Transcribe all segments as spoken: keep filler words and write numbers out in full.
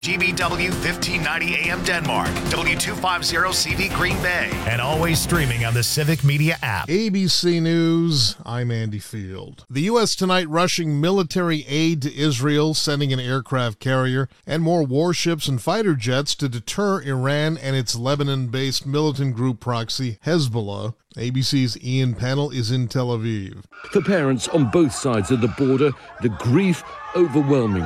G B W fifteen ninety A M Denmark, W two fifty C V Green Bay, and always streaming on the Civic Media app. A B C News, I'm Andy Field. The U S tonight rushing military aid to Israel, sending an aircraft carrier and more warships and fighter jets to deter Iran and its Lebanon-based militant group proxy Hezbollah. A B C's Ian Pennell is in Tel Aviv. For parents on both sides of the border, the grief overwhelming.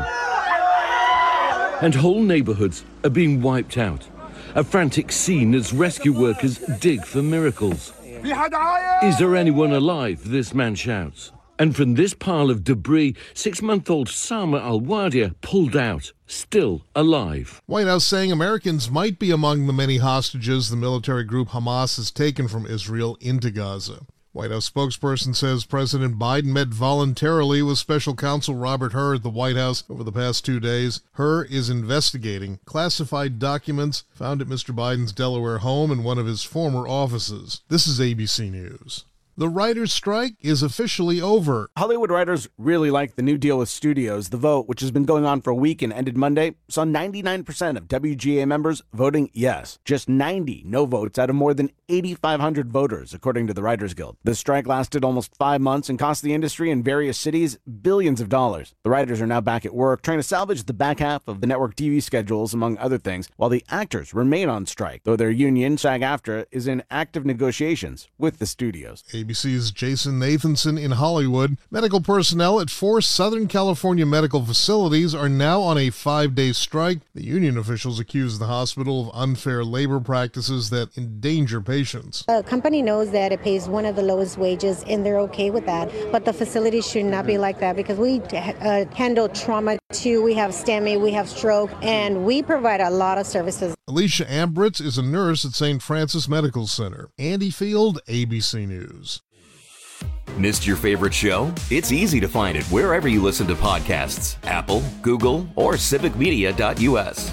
And whole neighborhoods are being wiped out. A frantic scene as rescue workers dig for miracles. Is there anyone alive? This man shouts. And from this pile of debris, six-month-old Sama Al-Wadia pulled out, still alive. White House saying Americans might be among the many hostages the military group Hamas has taken from Israel into Gaza. White House spokesperson says President Biden met voluntarily with Special Counsel Robert Hur at the White House over the past two days. Hur is investigating classified documents found at Mister Biden's Delaware home and one of his former offices. This is A B C News. The writers' strike is officially over. Hollywood writers really like the new deal with studios. The vote, which has been going on for a week and ended Monday, saw ninety-nine percent of W G A members voting yes. Just ninety no votes out of more than eighty-five hundred voters, according to the Writers Guild. The strike lasted almost five months and cost the industry in various cities billions of dollars. The writers are now back at work, trying to salvage the back half of the network T V schedules, among other things, while the actors remain on strike, though their union, SAG-AFTRA, is in active negotiations with the studios. A B C's Jason Nathanson in Hollywood. Medical personnel at four Southern California medical facilities are now on a five-day strike. The union officials accuse the hospital of unfair labor practices that endanger patients. The company knows that it pays one of the lowest wages, and they're okay with that. But the facility should not be like that because we uh, handle trauma too. We have STEMI, we have stroke, and we provide a lot of services. Alicia Ambritz is a nurse at Saint Francis Medical Center. Andy Field, A B C News. Missed your favorite show? It's easy to find it wherever you listen to podcasts. Apple, Google, or civic media dot U S.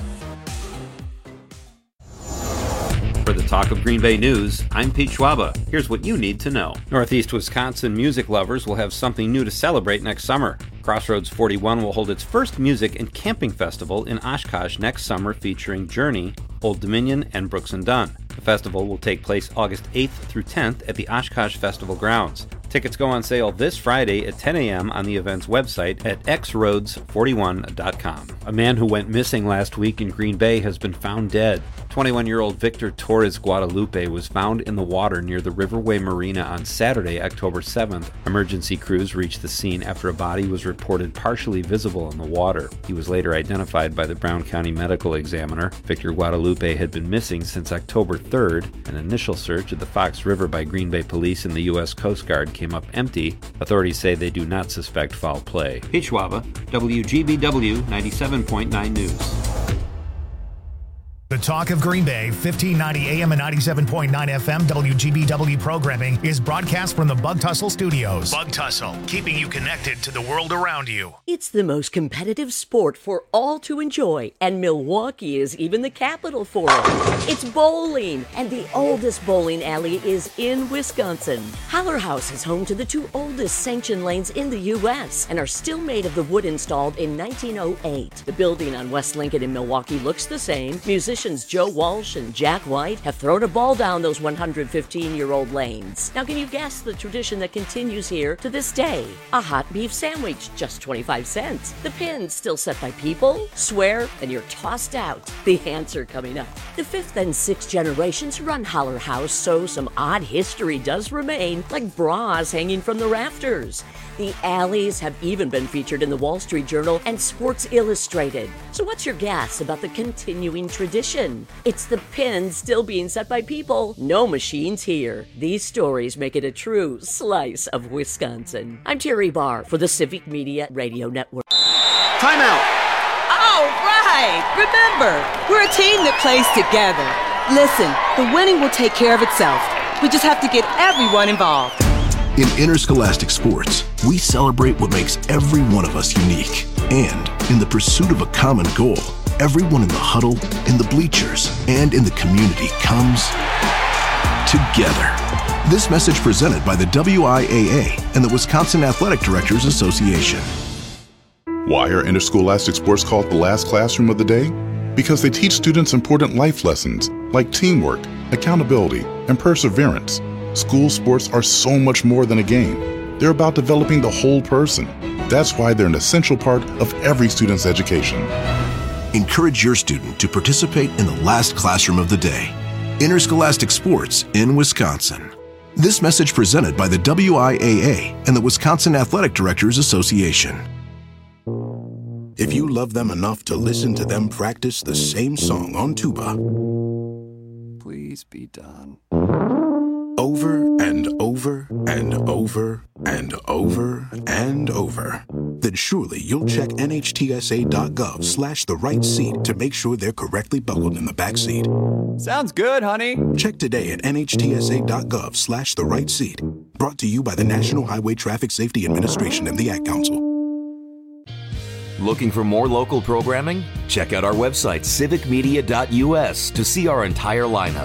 For the Talk of Green Bay News, I'm Pete Schwaba. Here's what you need to know. Northeast Wisconsin music lovers will have something new to celebrate next summer. Crossroads forty-one will hold its first music and camping festival in Oshkosh next summer, featuring Journey, Old Dominion, and Brooks and Dunn. The festival will take place August eighth through tenth at the Oshkosh Festival grounds. Tickets go on sale this Friday at ten a.m. on the event's website at x roads forty-one dot com. A man who went missing last week in Green Bay has been found dead. twenty-one-year-old Victor Torres Guadalupe was found in the water near the Riverway Marina on Saturday, October seventh. Emergency crews reached the scene after a body was reported partially visible in the water. He was later identified by the Brown County Medical Examiner. Victor Guadalupe had been missing since October third. An initial search of the Fox River by Green Bay Police and the U S Coast Guard came up empty. Authorities say they do not suspect foul play. Pete Schwaba, W G B W ninety-seven point nine News. The Talk of Green Bay, fifteen ninety A M and ninety-seven point nine F M W G B W programming is broadcast from the Bug Tussle Studios. Bug Tussle, keeping you connected to the world around you. It's the most competitive sport for all to enjoy, and Milwaukee is even the capital for it. It's bowling, and the oldest bowling alley is in Wisconsin. Holler House is home to the two oldest sanctioned lanes in the U S and are still made of the wood installed in nineteen oh eight. The building on West Lincoln in Milwaukee looks the same. Musicians Joe Walsh and Jack White have thrown a ball down those one hundred fifteen-year-old lanes. Now, can you guess the tradition that continues here to this day? A hot beef sandwich, just twenty-five cents. The pins still set by people, swear, and you're tossed out. The answer coming up. The fifth and sixth generations run Holler House, so some odd history does remain, like bras hanging from the rafters. The alleys have even been featured in the Wall Street Journal and Sports Illustrated. So what's your guess about the continuing tradition? It's the pins still being set by people. No machines here. These stories make it a true slice of Wisconsin. I'm Terry Barr for the Civic Media Radio Network. Timeout! All right! Remember, we're a team that plays together. Listen, the winning will take care of itself. We just have to get everyone involved. In interscholastic sports, we celebrate what makes every one of us unique. And in the pursuit of a common goal, everyone in the huddle, in the bleachers, and in the community comes together. This message presented by the W I A A and the Wisconsin Athletic Directors Association. Why are interscholastic sports called the last classroom of the day? because they teach students important life lessons like teamwork, accountability, and perseverance. School sports are so much more than a game. They're about developing the whole person. That's why they're an essential part of every student's education. Encourage your student to participate in the last classroom of the day, Interscholastic Sports in Wisconsin. This message presented by the W I A A and the Wisconsin Athletic Directors Association. If you love them enough to listen to them practice the same song on tuba, please be done. Over and over and over and over and over, then surely you'll check N H T S A dot gov slash the right seat to make sure they're correctly buckled in the back seat. Sounds good, honey. Check today at N H T S A dot gov slash the right seat. Brought to you by the National Highway Traffic Safety Administration and the Ad Council. Looking for more local programming? Check out our website, civic media dot U S, to see our entire lineup.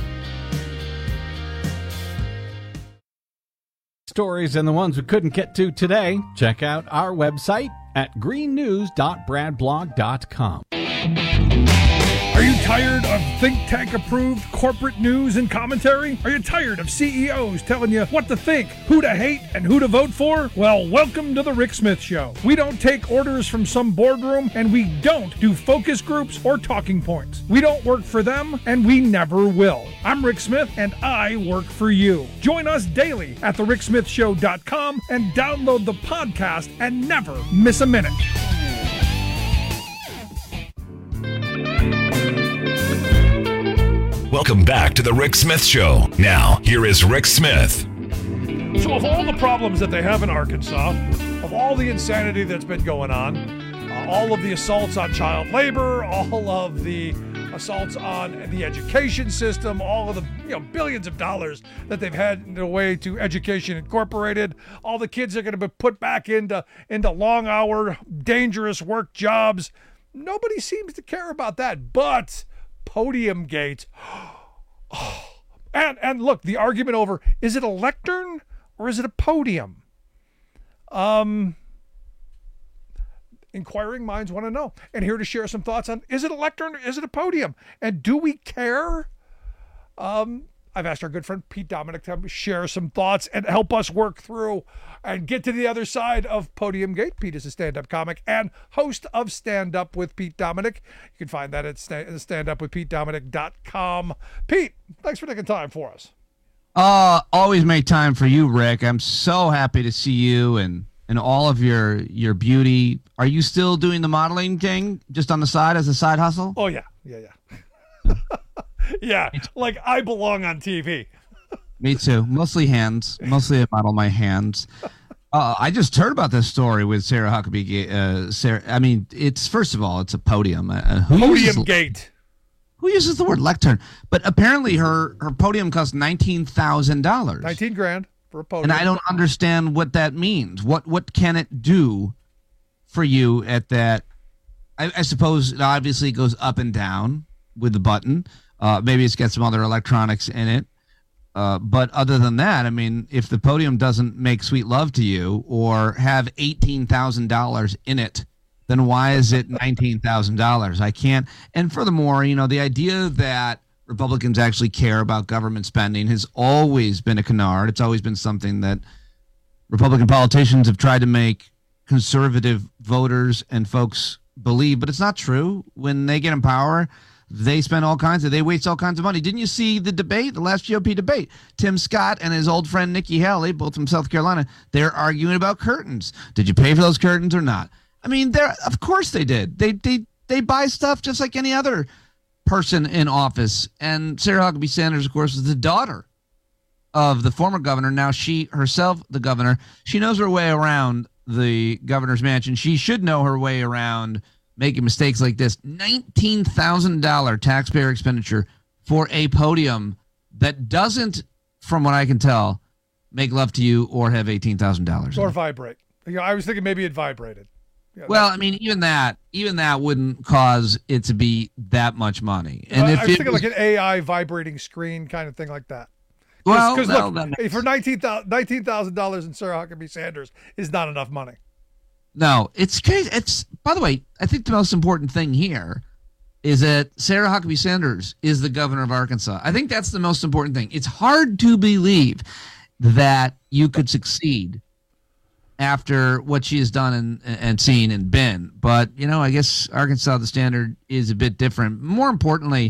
Stories and the ones we couldn't get to today, check out our website at green news dot brad blog dot com. Are you tired of think tank approved corporate news and commentary? Are you tired of C E Os telling you what to think, who to hate, and who to vote for? Well, welcome to the Rick Smith Show. We don't take orders from some boardroom, and we don't do focus groups or talking points. We don't work for them, and we never will. I'm Rick Smith, and I work for you. Join us daily at the rick smith show dot com and download the podcast and never miss a minute. Welcome back to the Rick Smith Show. Now, here is Rick Smith. So of all the problems that they have in Arkansas, of all the insanity that's been going on, uh, all of the assaults on child labor, all of the assaults on the education system, all of the you know billions of dollars that they've had in the way to Education Incorporated, all the kids are going to be put back into, into long-hour, dangerous work jobs. Nobody seems to care about that, but Podium Gate. Oh. And and look, the argument over, is it a lectern or is it a podium? Um, inquiring minds want to know. And here to share some thoughts on, is it a lectern or is it a podium? And do we care? Um, I've asked our good friend Pete Dominick to share some thoughts and help us work through and get to the other side of Podium Gate. Pete is a stand-up comic and host of Stand Up with Pete Dominick. You can find that at stand up with pete dominick dot com. Pete, thanks for taking time for us. Uh, always make time for you, Rick. I'm so happy to see you and, and all of your your beauty. Are you still doing the modeling thing just on the side as a side hustle? Oh, yeah. Yeah, yeah. Yeah, like I belong on T V. Me too. Mostly hands. Mostly I model my hands. Uh, I just heard about this story with Sarah Huckabee. Uh, Sarah, I mean, it's first of all, it's a podium. Uh, who podium uses, gate. Who uses the word lectern? But apparently, her her podium cost nineteen thousand dollars. Nineteen grand for a podium. And I don't understand what that means. What what can it do for you at that? I, I suppose it obviously goes up and down with the button. Uh, maybe it's got some other electronics in it. Uh, but other than that, I mean, if the podium doesn't make sweet love to you or have eighteen thousand dollars in it, then why is it nineteen thousand dollars? I can't. And furthermore, you know, the idea that Republicans actually care about government spending has always been a canard. It's always been something that Republican politicians have tried to make conservative voters and folks believe, but it's not true. When they get in power, they spend all kinds of, they waste all kinds of money. Didn't you see the debate, the last G O P debate? Tim Scott and his old friend Nikki Haley, both from South Carolina, they're arguing about curtains. Did you pay for those curtains or not? I mean, they're, of course they did. They they they buy stuff just like any other person in office. And Sarah Huckabee Sanders, of course, is the daughter of the former governor. Now she herself, the governor, she knows her way around the governor's mansion. She should know her way around making mistakes like this. nineteen thousand dollars taxpayer expenditure for a podium that doesn't, from what I can tell, make love to you or have eighteen thousand dollars. Or vibrate. You know, I was thinking maybe it vibrated. Yeah, well, I mean, even that, even that wouldn't cause it to be that much money. And uh, if I was it thinking was, like an A I vibrating screen kind of thing like that. Cause, well, cause no, look, that for nineteen thousand dollars in Sarah Huckabee Sanders is not enough money. No, it's crazy. It's, by the way, I think the most important thing here is that Sarah Huckabee Sanders is the governor of Arkansas. I think that's the most important thing. It's hard to believe that you could succeed after what she has done and, and seen and been. But, you know, I guess Arkansas, the standard is a bit different. More importantly,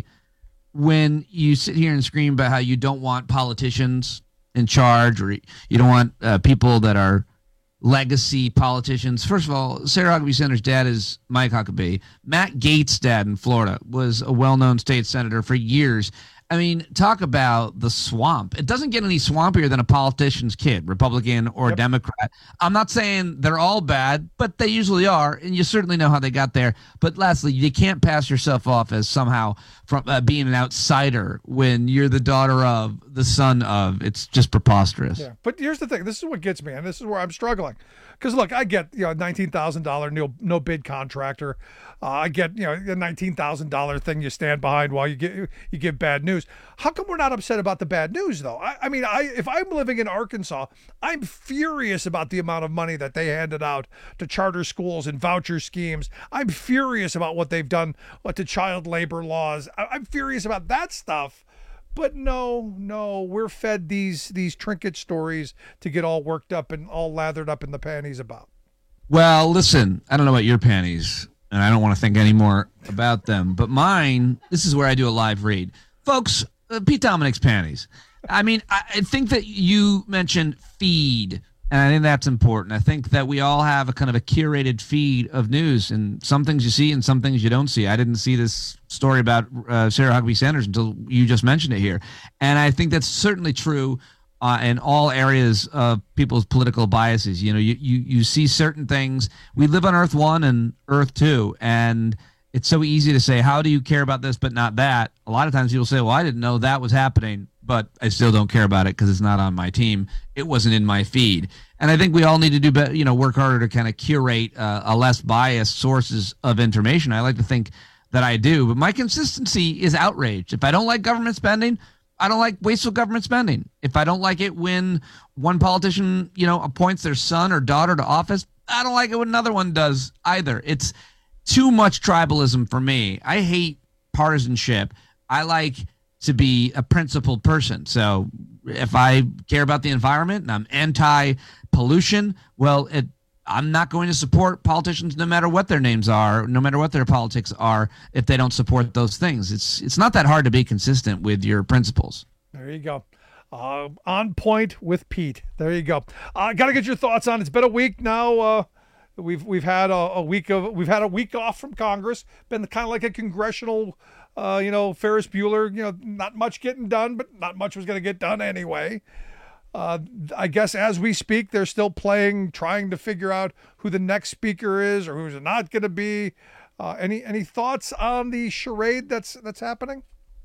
when you sit here and scream about how you don't want politicians in charge, or you don't want uh, people that are legacy politicians. First of all, Sarah Huckabee Sanders' dad is Mike Huckabee. Matt Gaetz' dad in Florida was a well-known state senator for years. I mean, talk about the swamp. It doesn't get any swampier than a politician's kid, Republican or yep. Democrat. I'm not saying they're all bad, but they usually are, and you certainly know how they got there. But lastly, you can't pass yourself off as somehow from uh, being an outsider when you're the daughter of, the son of. It's just preposterous. Yeah, but here's the thing. This is what gets me, and this is where I'm struggling. Because, look, I get, you know, nineteen thousand dollars no, no bid contractor. Uh, I get, you know, a nineteen thousand dollars thing you stand behind while you get you give bad news. How come we're not upset about the bad news, though? I, I mean, I if I'm living in Arkansas, I'm furious about the amount of money that they handed out to charter schools and voucher schemes. I'm furious about what they've done what to child labor laws. I, I'm furious about that stuff. But no, no, we're fed these these trinket stories to get all worked up and all lathered up in the panties about. Well, listen, I don't know about your panties, and I don't want to think any more about them, but mine, this is where I do a live read. Folks, uh, Pete Dominic's panties. I mean, I, I think that you mentioned feed, and I think that's important. I think that we all have a kind of a curated feed of news, and some things you see and some things you don't see. I didn't see this story about uh, Sarah Huckabee Sanders until you just mentioned it here. And I think that's certainly true uh, in all areas of people's political biases. You know, you, you, you see certain things. We live on Earth One and Earth Two, and it's so easy to say, how do you care about this but not that? A lot of times people say, well, I didn't know that was happening, but I still don't care about it because it's not on my team. It wasn't in my feed. And I think we all need to do better, you know, work harder to kind of curate uh, a less biased sources of information. I like to think that I do, but my consistency is outraged. If I don't like government spending, I don't like wasteful government spending. If I don't like it when one politician, you know, appoints their son or daughter to office, I don't like it when another one does either. It's too much tribalism for me. I hate partisanship. I like to be a principled person. So if I care about the environment and I'm anti-pollution, well, it, I'm not going to support politicians no matter what their names are, no matter what their politics are, if they don't support those things. It's it's not that hard to be consistent with your principles. There you go. Uh, on point with Pete. There you go. I uh, got to get your thoughts on it. It's been a week now. Uh, we've we've had a, a week of we've had a week off from Congress. Been kind of like a congressional. Uh, you know, Ferris Bueller, you know, not much getting done, but not much was going to get done anyway. Uh, I guess as we speak, they're still playing, trying to figure out who the next speaker is or who's not going to be. Uh, any any thoughts on the charade that's that's happening?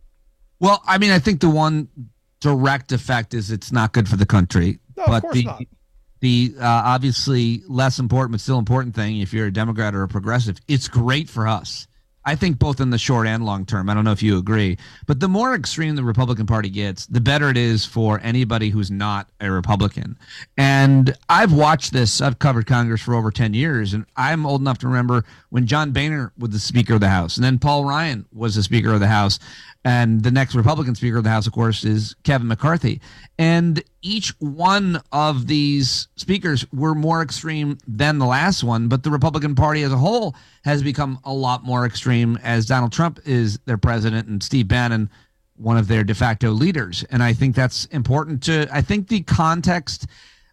Well, I mean, I think the one direct effect is it's not good for the country. No, but of course the, not. The uh, obviously less important but still important thing, if you're a Democrat or a progressive, it's great for us. I think both in the short and long term. I don't know if you agree, but the more extreme the Republican Party gets, the better it is for anybody who's not a Republican. And I've watched this. I've covered Congress for over ten years, and I'm old enough to remember when John Boehner was the Speaker of the House, and then Paul Ryan was the Speaker of the House, and the next Republican Speaker of the House, of course, is Kevin McCarthy. And each one of these speakers were more extreme than the last one, but the Republican Party as a whole has become a lot more extreme as Donald Trump is their president and Steve Bannon one of their de facto leaders. And I think that's important to, I think the context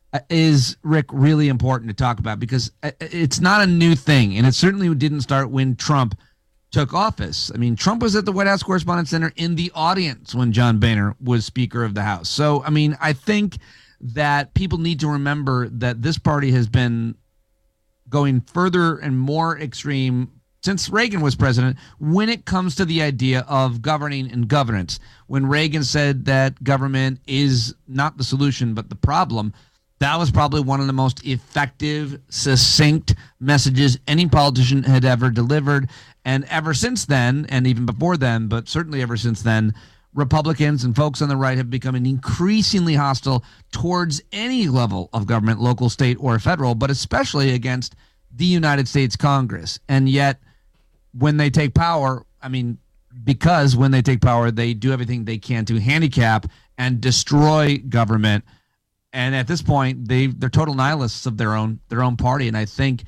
is, Rick, really important to talk about because it's not a new thing. And it certainly didn't start when Trump took office. I mean, Trump was at the White House Correspondents' Center in the audience when John Boehner was Speaker of the House. So, I mean, I think that people need to remember that this party has been going further and more extreme since Reagan was president when it comes to the idea of governing and governance. When Reagan said that government is not the solution but the problem, that was probably one of the most effective, succinct messages any politician had ever delivered. And ever since then, and even before then, but certainly ever since then, Republicans and folks on the right have become increasingly hostile towards any level of government, local, state, or federal, but especially against the United States Congress. And yet, when they take power, I mean, because when they take power, they do everything they can to handicap and destroy government. And at this point, they they're total nihilists of their own their own party. And I think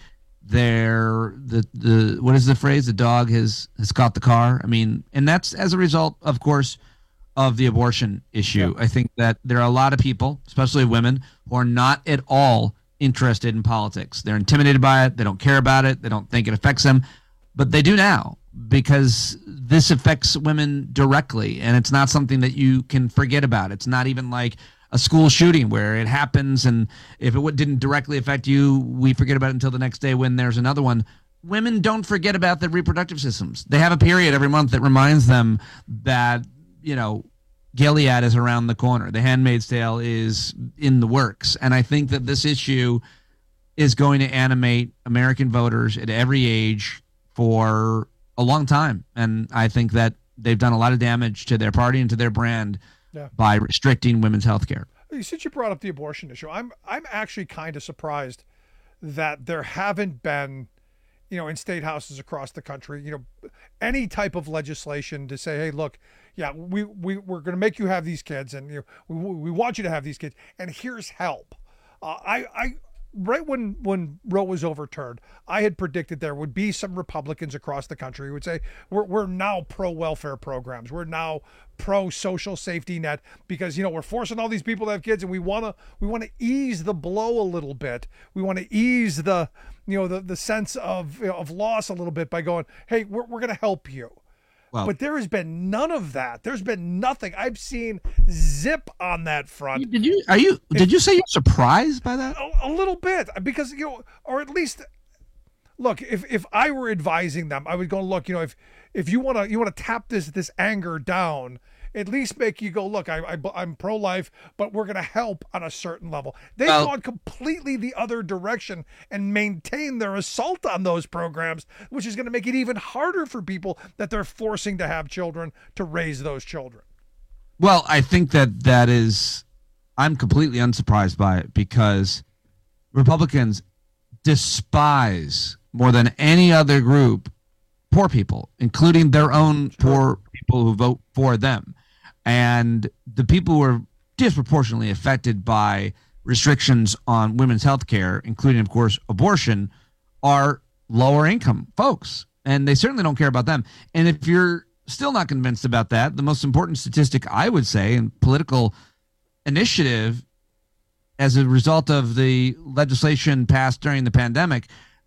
they're the the what is the phrase? The dog has has caught the car. I mean, and that's as a result, of course, of the abortion issue. Yeah. I think that there are a lot of people, especially women, who are not at all interested in politics. They're intimidated by it. They don't care about it. They don't think it affects them, but they do now, because this affects women directly, and it's not something that you can forget about. It's not even like a school shooting where it happens, and if it didn't directly affect you, we forget about it until the next day when there's another one. Women don't forget about their reproductive systems. They have a period every month that reminds them that, you know, Gilead is around the corner. The Handmaid's Tale is in the works. And I think that this issue is going to animate American voters at every age for a long time. And I think that they've done a lot of damage to their party and to their brand yeah. by restricting women's health care. Since you brought up the abortion issue, I'm I'm actually kind of surprised that there haven't been, you know, in state houses across the country, you know, any type of legislation to say, hey, look, yeah, we, we, we're going to make you have these kids, and you know, we, we want you to have these kids, and here's help. Uh, I, I, right when, when Roe was overturned, I had predicted there would be some Republicans across the country who would say, we're, we're now pro-welfare programs. We're now pro-social safety net because, you know, we're forcing all these people to have kids, and we want to we want to ease the blow a little bit. We want to ease the, you know, the, the sense of, you know, of loss a little bit by going, hey, we're, we're going to help you. Well, but there has been none of that. There's been nothing. I've seen zip on that front. Did you? Are you? Did you say you're surprised by that? A, a little bit, because, you know, or at least, look, if if I were advising them, I would go, look, you know, if if you want to you want to tap this this anger down, at least make you go, look, I, I I'm pro-life, but we're going to help on a certain level. They've well, gone completely the other direction and maintain their assault on those programs, which is going to make it even harder for people that they're forcing to have children to raise those children. Well, I think that that is, I'm completely unsurprised by it, because Republicans despise more than any other group poor people, including their own sure. poor people who vote for them. And the people who are disproportionately affected by restrictions on women's health care, including, of course, abortion, are lower income folks. And they certainly don't care about them. And if you're still not convinced about that, the most important statistic, I would say, in political initiative as a result of the legislation passed during the pandemic,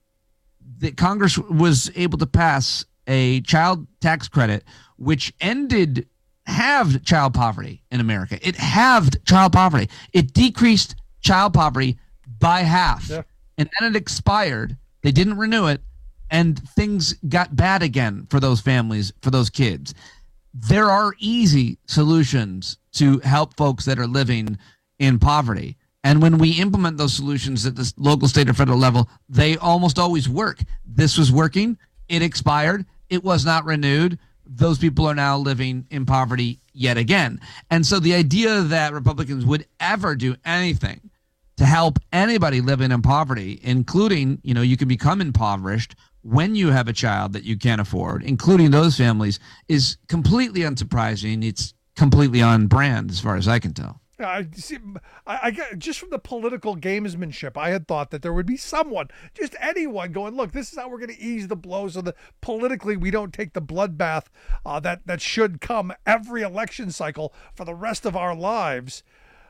that Congress was able to pass a child tax credit, which ended halved child poverty in America. It halved child poverty. It decreased child poverty by half. Yeah. And then it expired. They didn't renew it, and things got bad again for those families, for those kids. There are easy solutions to help folks that are living in poverty. And when we implement those solutions at the local, state, or federal level, they almost always work. This was working. It expired. It was not renewed. Those people are now living in poverty yet again. And so the idea that Republicans would ever do anything to help anybody living in poverty, including, you know, you can become impoverished when you have a child that you can't afford, including those families, is completely unsurprising. It's completely on brand as far as I can tell. I see. I, I get just from the political gamesmanship, I had thought that there would be someone, just anyone, going, look, this is how we're going to ease the blows of the politically. We don't take the bloodbath uh, that that should come every election cycle for the rest of our lives.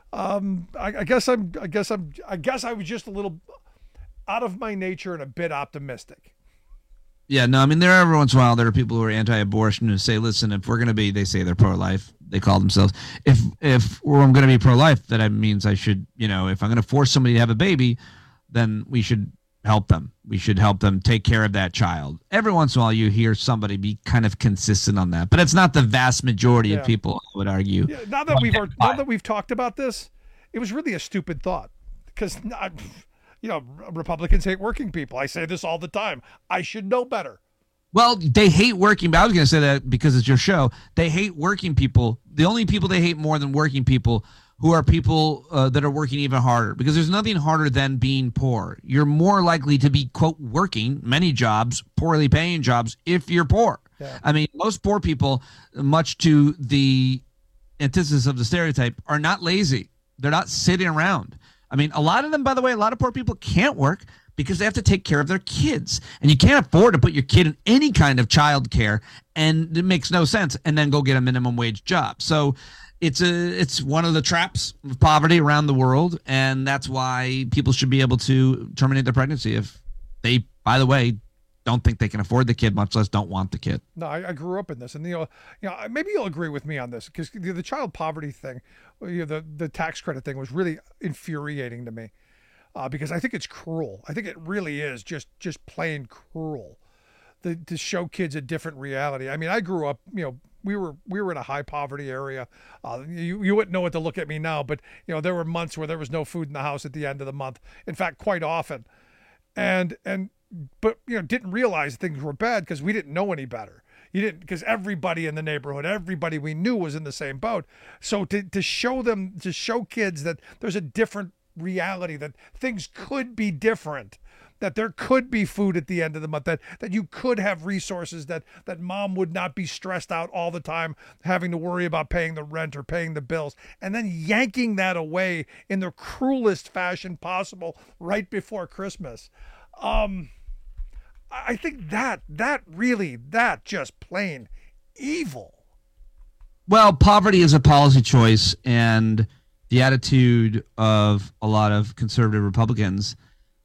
Um, I, I guess I'm. I guess I'm. I guess I was just a little out of my nature and a bit optimistic. Yeah, no, I mean, there are every once in a while, there are people who are anti-abortion who say, listen, if we're going to be, they say they're pro-life, they call themselves, if if I'm going to be pro-life, that means I should, you know, if I'm going to force somebody to have a baby, then we should help them. We should help them take care of that child. Every once in a while, you hear somebody be kind of consistent on that, but it's not the vast majority yeah. of people, I would argue. Yeah, now that we've now that we've talked about this, it was really a stupid thought, because not. You know, Republicans hate working people. I say this all the time. I should know better. Well, they hate working. I was going to say that because it's your show. They hate working people. The only people they hate more than working people who are people uh, that are working even harder, because there's nothing harder than being poor. You're more likely to be, quote, working many jobs, poorly paying jobs, if you're poor. Yeah. I mean, most poor people, much to the antithesis of the stereotype, are not lazy. They're not sitting around. I mean, a lot of them, by the way, a lot of poor people can't work because they have to take care of their kids. And you can't afford to put your kid in any kind of child care, and it makes no sense, and then go get a minimum wage job. So it's a it's one of the traps of poverty around the world, and that's why people should be able to terminate their pregnancy if they, by the way, don't think they can afford the kid, much less don't want the kid. No, I, I grew up in this, and you know, you know, maybe you'll agree with me on this because the, the child poverty thing, you know, the the tax credit thing was really infuriating to me uh, because I think it's cruel. I think it really is just just plain cruel the, to show kids a different reality. I mean, I grew up, you know, we were we were in a high poverty area. Uh, you you wouldn't know what to look at me now, but you know, there were months where there was no food in the house at the end of the month. In fact, quite often, and and. But, you know, didn't realize things were bad because we didn't know any better. You didn't, because everybody in the neighborhood, everybody we knew was in the same boat. So to, to show them, to show kids that there's a different reality, that things could be different, that there could be food at the end of the month, that, that you could have resources, that, that mom would not be stressed out all the time having to worry about paying the rent or paying the bills, and then yanking that away in the cruelest fashion possible right before Christmas. Um... I think that, that really, that just plain evil. Well, poverty is a policy choice, and the attitude of a lot of conservative Republicans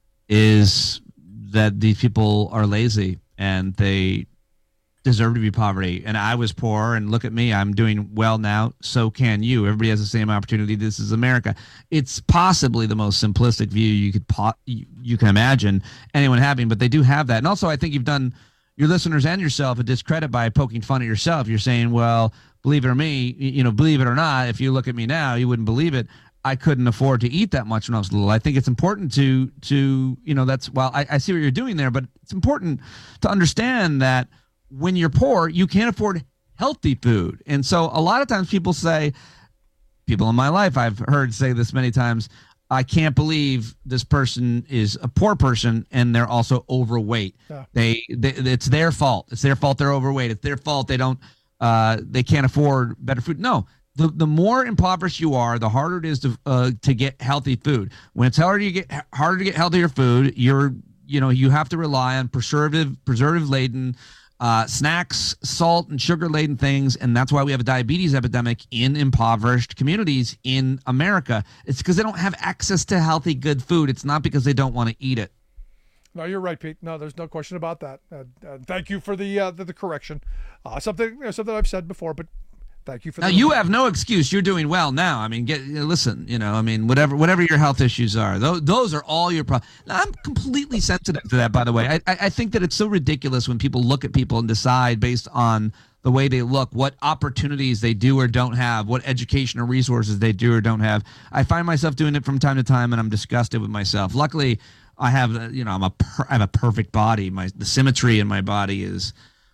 is that these people are lazy and they deserve to be poverty. And I was poor, and look at me, I'm doing well now. So can you. Everybody has the same opportunity. This is America. It's possibly the most simplistic view you could po- you, you can imagine anyone having, but they do have that. And also, I think you've done your listeners and yourself a discredit by poking fun at yourself. You're saying, well, believe it or me, you know, believe it or not, if you look at me now, you wouldn't believe it. I couldn't afford to eat that much when I was little. I think it's important to, to you know, that's, well, I, I see what you're doing there, but it's important to understand that when you're poor, you can't afford healthy food. And so a lot of times people say, people in my life, I've heard say this many times, I can't believe this person is a poor person and they're also overweight. Yeah. They, they, it's their fault. It's their fault they're overweight. It's their fault they don't, uh, they can't afford better food. No, the the more impoverished you are, the harder it is to uh, to get healthy food. When it's harder to get harder to get healthier food, you're you know you have to rely on preservative preservative laden. Uh, snacks, salt, and sugar-laden things, and that's why we have a diabetes epidemic in impoverished communities in America. It's because they don't have access to healthy, good food. It's not because they don't want to eat it. No, you're right, Pete. No, there's no question about that. Uh, uh, thank you for the uh, the, the correction. Uh, something you know, something I've said before, but thank you for. Now the you have no excuse. You're doing well now. I mean, get listen. You know, I mean, whatever whatever your health issues are, those those are all your problems. I'm completely sensitive to that. By the way, I I think that it's so ridiculous when people look at people and decide based on the way they look, what opportunities they do or don't have, what education or resources they do or don't have. I find myself doing it from time to time, and I'm disgusted with myself. Luckily, I have you know I'm a per, I have a perfect body. My the symmetry in my body is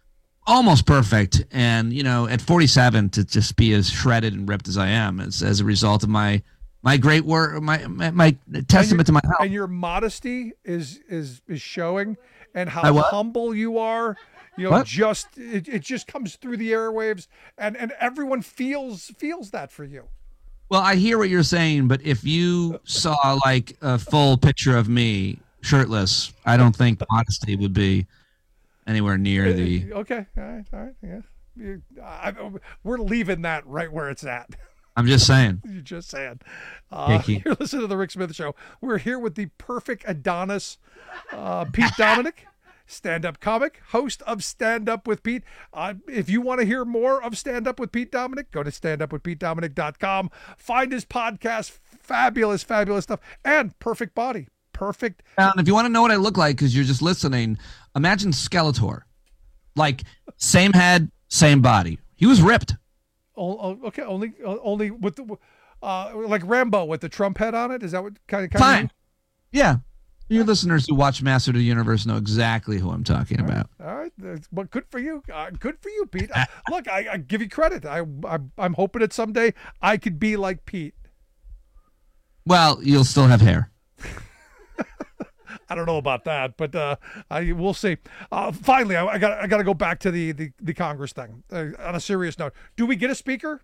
almost perfect, and you know, at forty-seven, to just be as shredded and ripped as I am, as as a result of my my great work, my my, my testament to my health. And your modesty is is is showing, and how humble you are. You know, what? just it, it just comes through the airwaves, and and everyone feels feels that for you. Well, I hear what you're saying, but if you saw like a full picture of me shirtless, I don't think modesty would be anywhere near the. Okay, all right, all right, yeah. You, I, we're leaving that right where it's at. I'm just saying. You're just saying. Uh, you're listening to the Rick Smith Show. We're here with the perfect Adonis, uh, Pete Dominick, stand-up comic, host of Stand Up with Pete. Uh, if you want to hear more of Stand Up with Pete Dominick, go to stand up with pete dominick dot com. Find his podcast, fabulous, fabulous stuff, and Perfect Body. Perfect. And if you want to know what I look like, because you're just listening, imagine Skeletor. Like, same head, same body. He was ripped. Oh, okay, only only with the, uh, like Rambo with the Trump head on it? Is that what kind of? Kind Fine. Of yeah. Your listeners who watch Master of the Universe know exactly who I'm talking All right. about. All right. Well, good for you. Uh, good for you, Pete. Uh, look, I, I give you credit. I, I, I'm hoping that someday I could be like Pete. Well, you'll still have hair. I don't know about that, but uh, I we'll see. Uh, finally, I, I got I got to go back to the the, the Congress thing. Uh, on a serious note, do we get a speaker?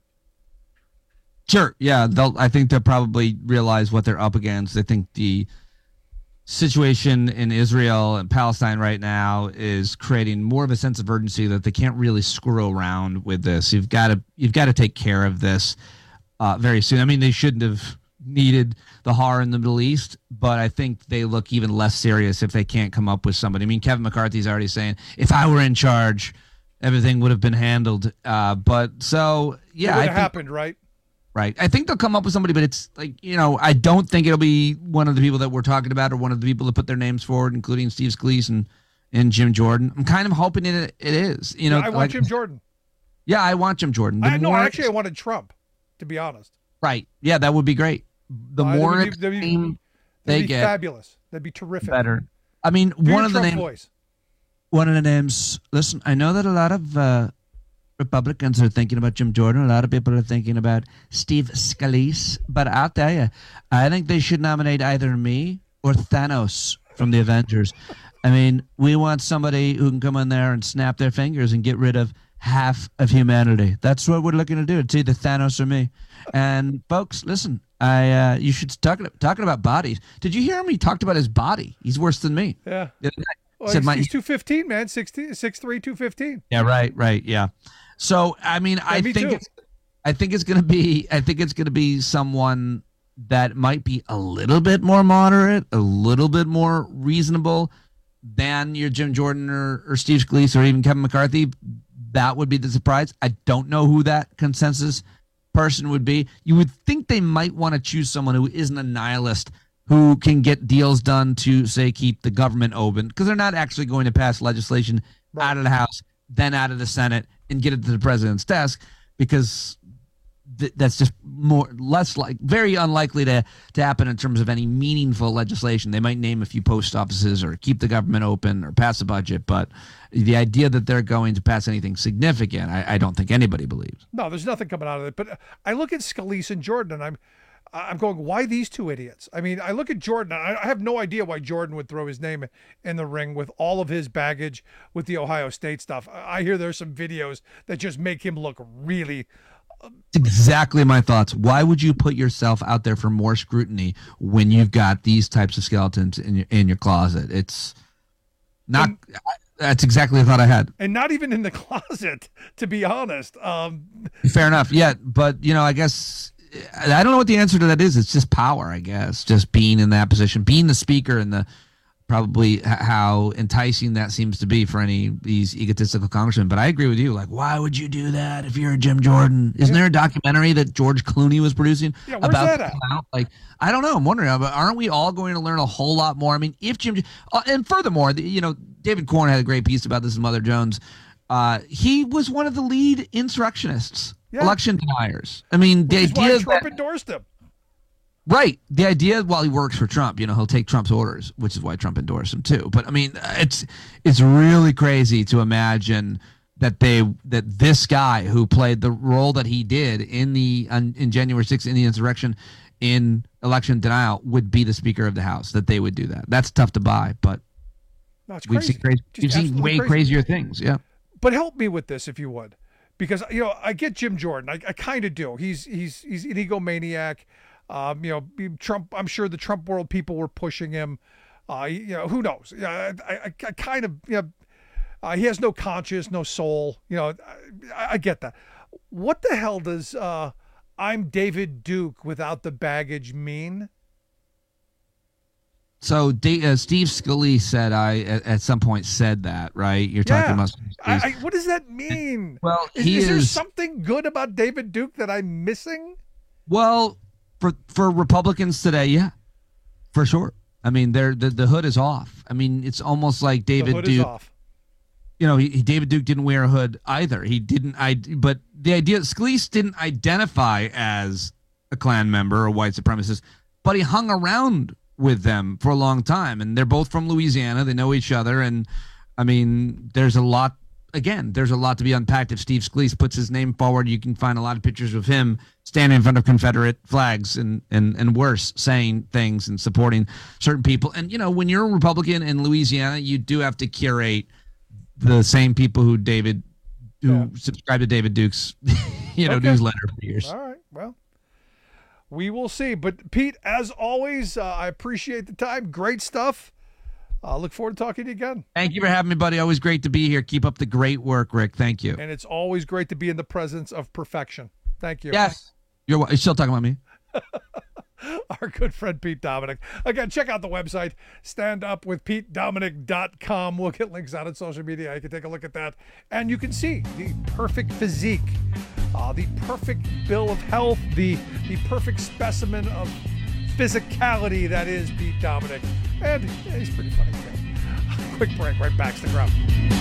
Sure. Yeah. They'll. I think they'll probably realize what they're up against. I think the situation in Israel and Palestine right now is creating more of a sense of urgency that they can't really screw around with this. You've got to you've got to take care of this uh, very soon. I mean, they shouldn't have needed the horror in the Middle East, but I think they look even less serious if they can't come up with somebody. I mean, Kevin McCarthy's already saying, if I were in charge, everything would have been handled. Uh, but so, yeah. It would I have think, happened, right? Right. I think they'll come up with somebody, but it's like, you know, I don't think it'll be one of the people that we're talking about or one of the people that put their names forward, including Steve Scalise and, and Jim Jordan. I'm kind of hoping it it is. You know, yeah, I want like, Jim Jordan. Yeah, I want Jim Jordan. The I know. more, Actually, I wanted Trump, to be honest. Right. Yeah, that would be great. The Uh, more that'd be, that'd be, extreme that'd they be get, fabulous. That'd be terrific. better. I mean, Do one your of the Trump names. voice. One of the names. Listen, I know that a lot of uh, Republicans are thinking about Jim Jordan. A lot of people are thinking about Steve Scalise. But I'll tell you, I think they should nominate either me or Thanos from the Avengers. I mean, we want somebody who can come in there and snap their fingers and get rid of half of humanity. That's what we're looking to do. It's either Thanos or me. And folks, listen, I uh, you should talk talking about bodies. Did you hear him? He talked about his body. He's worse than me. Yeah. Well, Said he's, my- he's two fifteen, man. six three, two fifteen. Yeah, right, right, yeah. So I mean, I me think too. it's, I think it's gonna be, I think it's gonna be someone that might be a little bit more moderate, a little bit more reasonable than your Jim Jordan or, or Steve Scalise or even Kevin McCarthy. That would be the surprise. I don't know who that consensus person would be. You would think they might want to choose someone who isn't a nihilist, who can get deals done to, say, keep the government open, because they're not actually going to pass legislation out of the House, then out of the Senate, and get it to the president's desk, because th- that's just more less like very unlikely to to happen in terms of any meaningful legislation. They might name a few post offices or keep the government open or pass a budget, but the idea that they're going to pass anything significant, I, I don't think anybody believes. No, there's nothing coming out of it. But I look at Scalise and Jordan, and I'm I'm going, why these two idiots? I mean, I look at Jordan. I I have no idea why Jordan would throw his name in the ring with all of his baggage with the Ohio State stuff. I hear there's some videos that just make him look really. It's exactly my thoughts. Why would you put yourself out there for more scrutiny when you've got these types of skeletons in your in your closet? It's not. And, that's exactly the thought I had. And not even in the closet, to be honest. Um, Fair enough. Yeah, but you know, I guess I don't know what the answer to that is. It's just power, I guess. Just being in that position, being the speaker, and the probably h- how enticing that seems to be for any of these egotistical congressmen. But I agree with you. Like, why would you do that if you're a Jim Jordan? Isn't there a documentary that George Clooney was producing Yeah, where's about that the at? clown? Like, I don't know. I'm wondering. But aren't we all going to learn a whole lot more? I mean, if Jim, uh, and furthermore, the, you know, David Corn had a great piece about this in Mother Jones. Uh, he was one of the lead insurrectionists, Yeah. election deniers. I mean, the which is why idea Trump that, endorsed him. right, the idea while he works for Trump, you know, he'll take Trump's orders, which is why Trump endorsed him too. But I mean, it's it's really crazy to imagine that they that this guy who played the role that he did in the on, in January sixth in the insurrection, in election denial, would be the Speaker of the House. That they would do that. That's tough to buy, but No, it's we've crazy. seen crazy, Just we've seen absolutely way crazy. crazier things. Yeah. But help me with this if you would, because you know I get Jim Jordan. I, I kind of do. He's he's he's an egomaniac. Um, you know, Trump. I'm sure the Trump world people were pushing him. Uh, you know, who knows? Yeah, I, I, I kind of. You know, uh, he has no conscience, no soul. You know, I, I get that. What the hell does uh, "I'm David Duke without the baggage" mean? So Da- uh, Steve Scalise said I at, at some point said that, right? You're talking Yeah. about. I, I, what does that mean? Well, is, he is there is- something good about David Duke that I'm missing? Well, for for Republicans today, yeah, for sure. I mean, they're, the the hood is off. I mean, it's almost like David the hood Duke. is off. You know, he, he- David Duke didn't wear a hood either. He didn't. I. But the idea, Scalise didn't identify as a Klan member or a white supremacist, but he hung around with them for a long time, and they're both from Louisiana. They know each other, and I mean, there's a lot again, there's a lot to be unpacked. If Steve Scalise puts his name forward, you can find a lot of pictures of him standing in front of Confederate flags and, and, and worse, saying things and supporting certain people. And, you know, when you're a Republican in Louisiana, you do have to curate the same people who David, who yeah. subscribe to David Duke's, you know, okay. newsletter for years. All right. Well, we will see. But, Pete, as always, uh, I appreciate the time. Great stuff. I uh, look forward to talking to you again. Thank you for having me, buddy. Always great to be here. Keep up the great work, Rick. Thank you. And it's always great to be in the presence of perfection. Thank you. Yes. You're, you're still talking about me. Our good friend Pete Dominick. Again, check out the website, stand up with pete dominick dot com. We'll get links out on social media. You can take a look at that. And you can see the perfect physique, uh, the perfect bill of health, the, the perfect specimen of physicality that is Pete Dominick. And yeah, he's pretty funny too. Quick break, right back to the ground.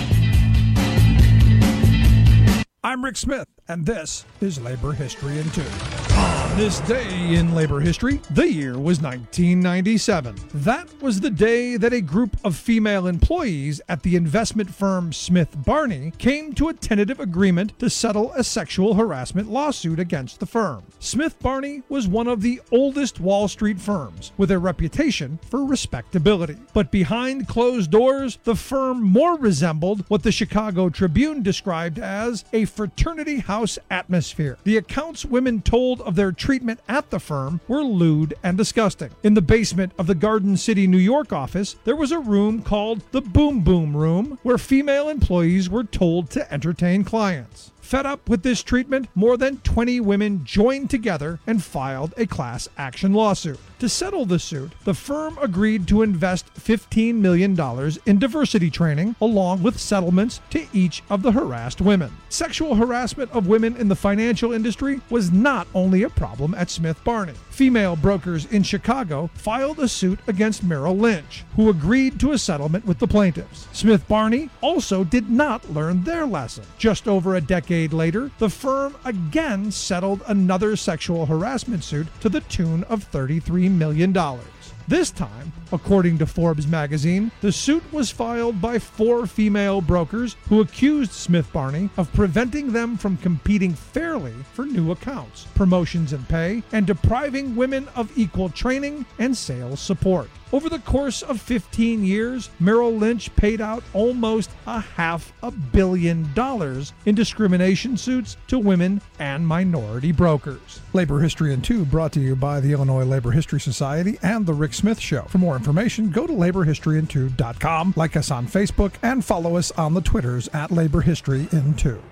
I'm Rick Smith, and this is Labor History in Two. On this day in labor history, the year was nineteen ninety-seven. That was the day that a group of female employees at the investment firm Smith Barney came to a tentative agreement to settle a sexual harassment lawsuit against the firm. Smith Barney was one of the oldest Wall Street firms, with a reputation for respectability. But behind closed doors, the firm more resembled what the Chicago Tribune described as a fraternity house atmosphere. The accounts women told of their treatment at the firm were lewd and disgusting. In the basement of the Garden City, New York office, there was a room called the Boom Boom Room, where female employees were told to entertain clients. Fed up with this treatment, more than twenty women joined together and filed a class action lawsuit. To settle the suit, the firm agreed to invest fifteen million dollars in diversity training, along with settlements to each of the harassed women. Sexual harassment of women in the financial industry was not only a problem at Smith Barney. Female brokers in Chicago filed a suit against Merrill Lynch, who agreed to a settlement with the plaintiffs. Smith Barney also did not learn their lesson. Just over a decade later, the firm again settled another sexual harassment suit to the tune of thirty-three million dollars. This time, according to Forbes magazine, the suit was filed by four female brokers who accused Smith Barney of preventing them from competing fairly for new accounts, promotions and pay, and depriving women of equal training and sales support. Over the course of fifteen years, Merrill Lynch paid out almost a half a billion dollars in discrimination suits to women and minority brokers. Labor History in Two brought to you by the Illinois Labor History Society and The Rick Smith Show. For more information, go to labor history in two dot com, like us on Facebook, and follow us on the Twitters at Labor History in Two.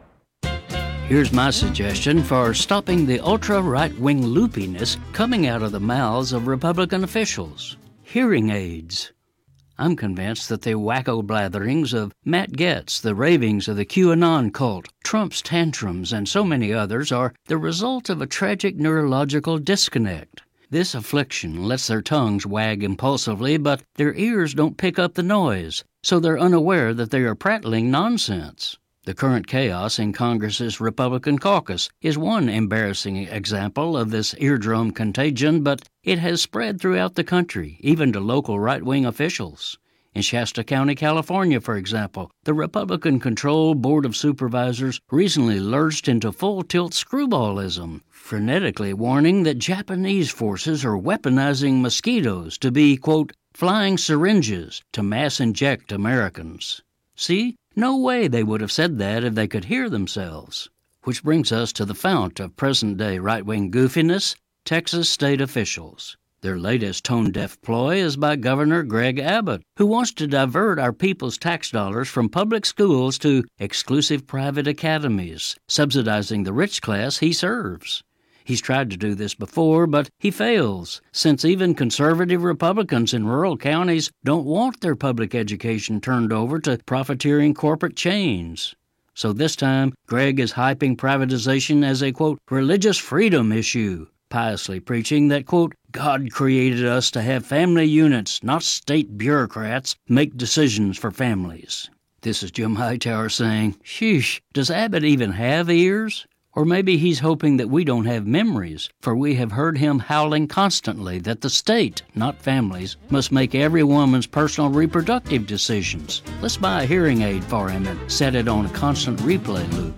Here's my suggestion for stopping the ultra-right-wing loopiness coming out of the mouths of Republican officials. Hearing aids. I'm convinced that the wacko blatherings of Matt Gaetz, the ravings of the QAnon cult, Trump's tantrums, and so many others are the result of a tragic neurological disconnect. This affliction lets their tongues wag impulsively, but their ears don't pick up the noise, so they're unaware that they are prattling nonsense. The current chaos in Congress's Republican caucus is one embarrassing example of this eardrum contagion, but it has spread throughout the country, even to local right-wing officials. In Shasta County, California, for example, the Republican-controlled Board of Supervisors recently lurched into full-tilt screwballism, frenetically warning that Japanese forces are weaponizing mosquitoes to be, quote, flying syringes to mass-inject Americans. See? No way they would have said that if they could hear themselves. Which brings us to the fount of present-day right-wing goofiness, Texas state officials. Their latest tone-deaf ploy is by Governor Greg Abbott, who wants to divert our people's tax dollars from public schools to exclusive private academies, subsidizing the rich class he serves. He's tried to do this before, but he fails, since even conservative Republicans in rural counties don't want their public education turned over to profiteering corporate chains. So this time, Greg is hyping privatization as a, quote, religious freedom issue, piously preaching that, quote, God created us to have family units, not state bureaucrats, make decisions for families. This is Jim Hightower saying, sheesh, does Abbott even have ears? Or maybe he's hoping that we don't have memories, for we have heard him howling constantly that the state, not families, must make every woman's personal reproductive decisions. Let's buy a hearing aid for him and set it on a constant replay loop.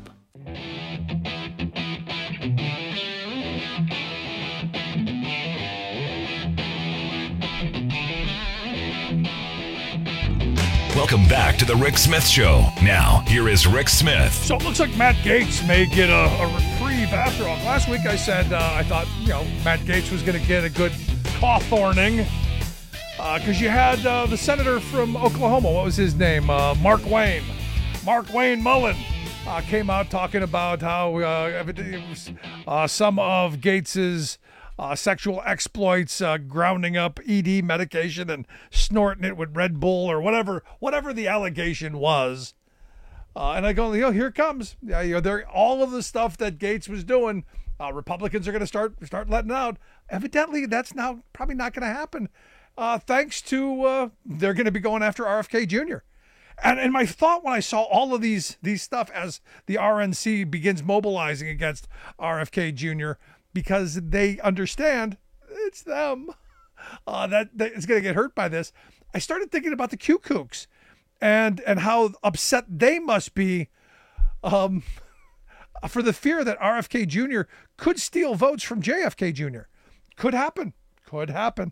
Welcome back to the Rick Smith Show. Now, here is Rick Smith. So it looks like Matt Gaetz may get a, a reprieve after all. Last week I said uh, I thought, you know, Matt Gaetz was going to get a good Cawthorning because uh, you had uh, the senator from Oklahoma. What was his name? Uh, Mark Wayne. Mark Wayne Mullen uh, came out talking about how uh, it was, uh, some of Gaetz's Uh, sexual exploits, uh, grounding up E D medication and snorting it with Red Bull or whatever, whatever the allegation was. Uh, and I go, you know, here it comes. Yeah, you know, they're all of the stuff that Gaetz was doing. Uh, Republicans are going to start start letting out. Evidently, that's now probably not going to happen, uh, thanks to uh, they're going to be going after R F K Junior And and my thought when I saw all of these these stuff as the R N C begins mobilizing against R F K Junior because they understand it's them uh, that, that is going to get hurt by this. I started thinking about the Q Kooks and and how upset they must be um, for the fear that R F K Junior could steal votes from J F K Junior Could happen. Could happen.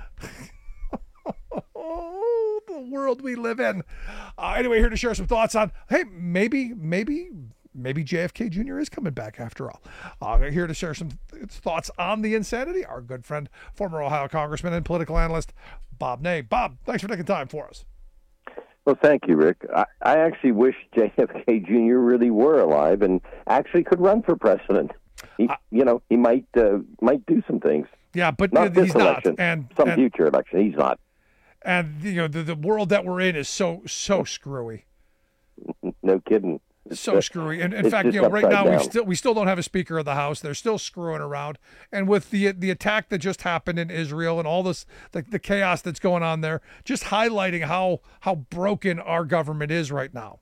Oh, the world we live in. Uh, anyway, here to share some thoughts on, hey, maybe, maybe, maybe J F K Junior is coming back after all. Uh, here to share some th- thoughts on the insanity, our good friend, former Ohio Congressman and political analyst, Bob Ney. Bob, thanks for taking time for us. Well, thank you, Rick. I, I actually wish J F K Junior really were alive and actually could run for president. He, uh, you know, he might uh, might do some things. Yeah, but not he's this election, not. And some and, future election, he's not. And you know, the, the world that we're in is so so screwy. No kidding. It's so screwy. And in, in fact, you know, right now down. we still we still don't have a Speaker of the House. They're still screwing around. And with the the attack that just happened in Israel and all this the, the chaos that's going on there, just highlighting how how broken our government is right now.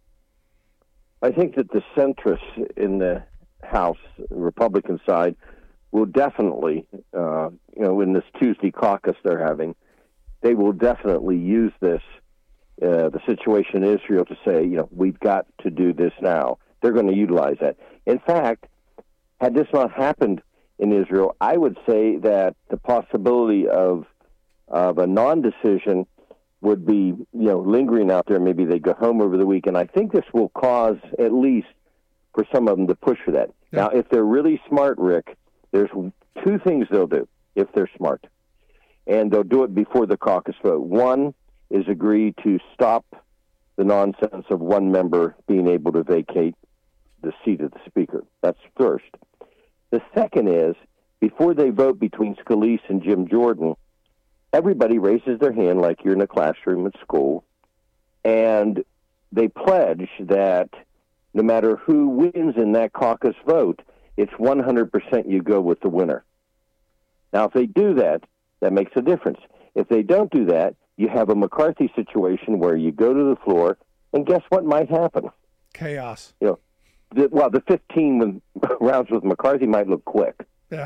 I think that the centrists in the House, Republican side, will definitely, uh, you know, in this Tuesday caucus they're having, they will definitely use this. Uh, the situation in Israel to say, you know, we've got to do this now. They're going to utilize that. In fact, had this not happened in Israel, I would say that the possibility of of a non-decision would be, you know, lingering out there. Maybe they go home over the weekend. I think this will cause, at least for some of them, to push for that. Yeah. Now, if they're really smart, Rick, there's two things they'll do if they're smart. And they'll do it before the caucus vote. One is agree to stop the nonsense of one member being able to vacate the seat of the Speaker. That's first. The second is, before they vote between Scalise and Jim Jordan, everybody raises their hand like you're in a classroom at school, and they pledge that no matter who wins in that caucus vote, it's one hundred percent you go with the winner. Now, if they do that, that makes a difference. If they don't do that, you have a McCarthy situation where you go to the floor, and guess what might happen? Chaos. You know, the, well, the fifteen rounds with McCarthy might look quick. Yeah.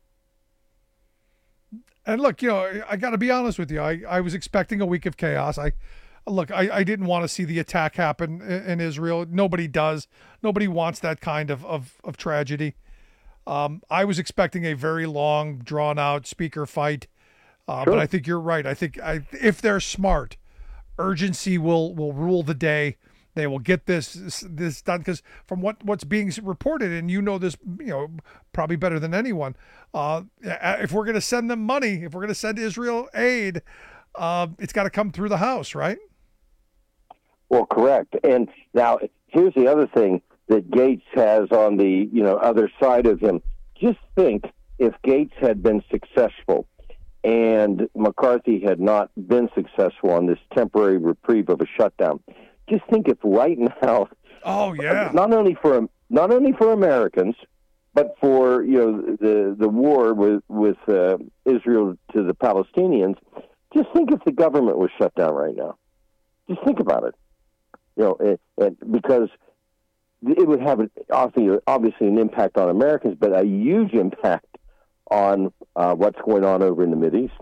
And look, you know, I got to be honest with you. I, I was expecting a week of chaos. I look, I, I didn't want to see the attack happen in, in Israel. Nobody does. Nobody wants that kind of of, of tragedy. Um, I was expecting a very long, drawn-out speaker fight. Uh, sure. But I think you're right. I think I, if they're smart, urgency will, will rule the day. They will get this this, this done because from what, what's being reported, and you know this, you know, probably better than anyone. Uh, if we're going to send them money, if we're going to send Israel aid, uh, it's got to come through the House, right? Well, correct. And now here's the other thing that Gaetz has on the you know other side of him. Just think if Gaetz had been successful and McCarthy had not been successful on this temporary reprieve of a shutdown. Just think if right now, oh yeah, not only for not only for Americans, but for you know the the war with with uh, Israel to the Palestinians. Just think if the government was shut down right now. Just think about it. You know, and, and because it would have an, obviously, obviously an impact on Americans, but a huge impact on uh, what's going on over in the Mideast.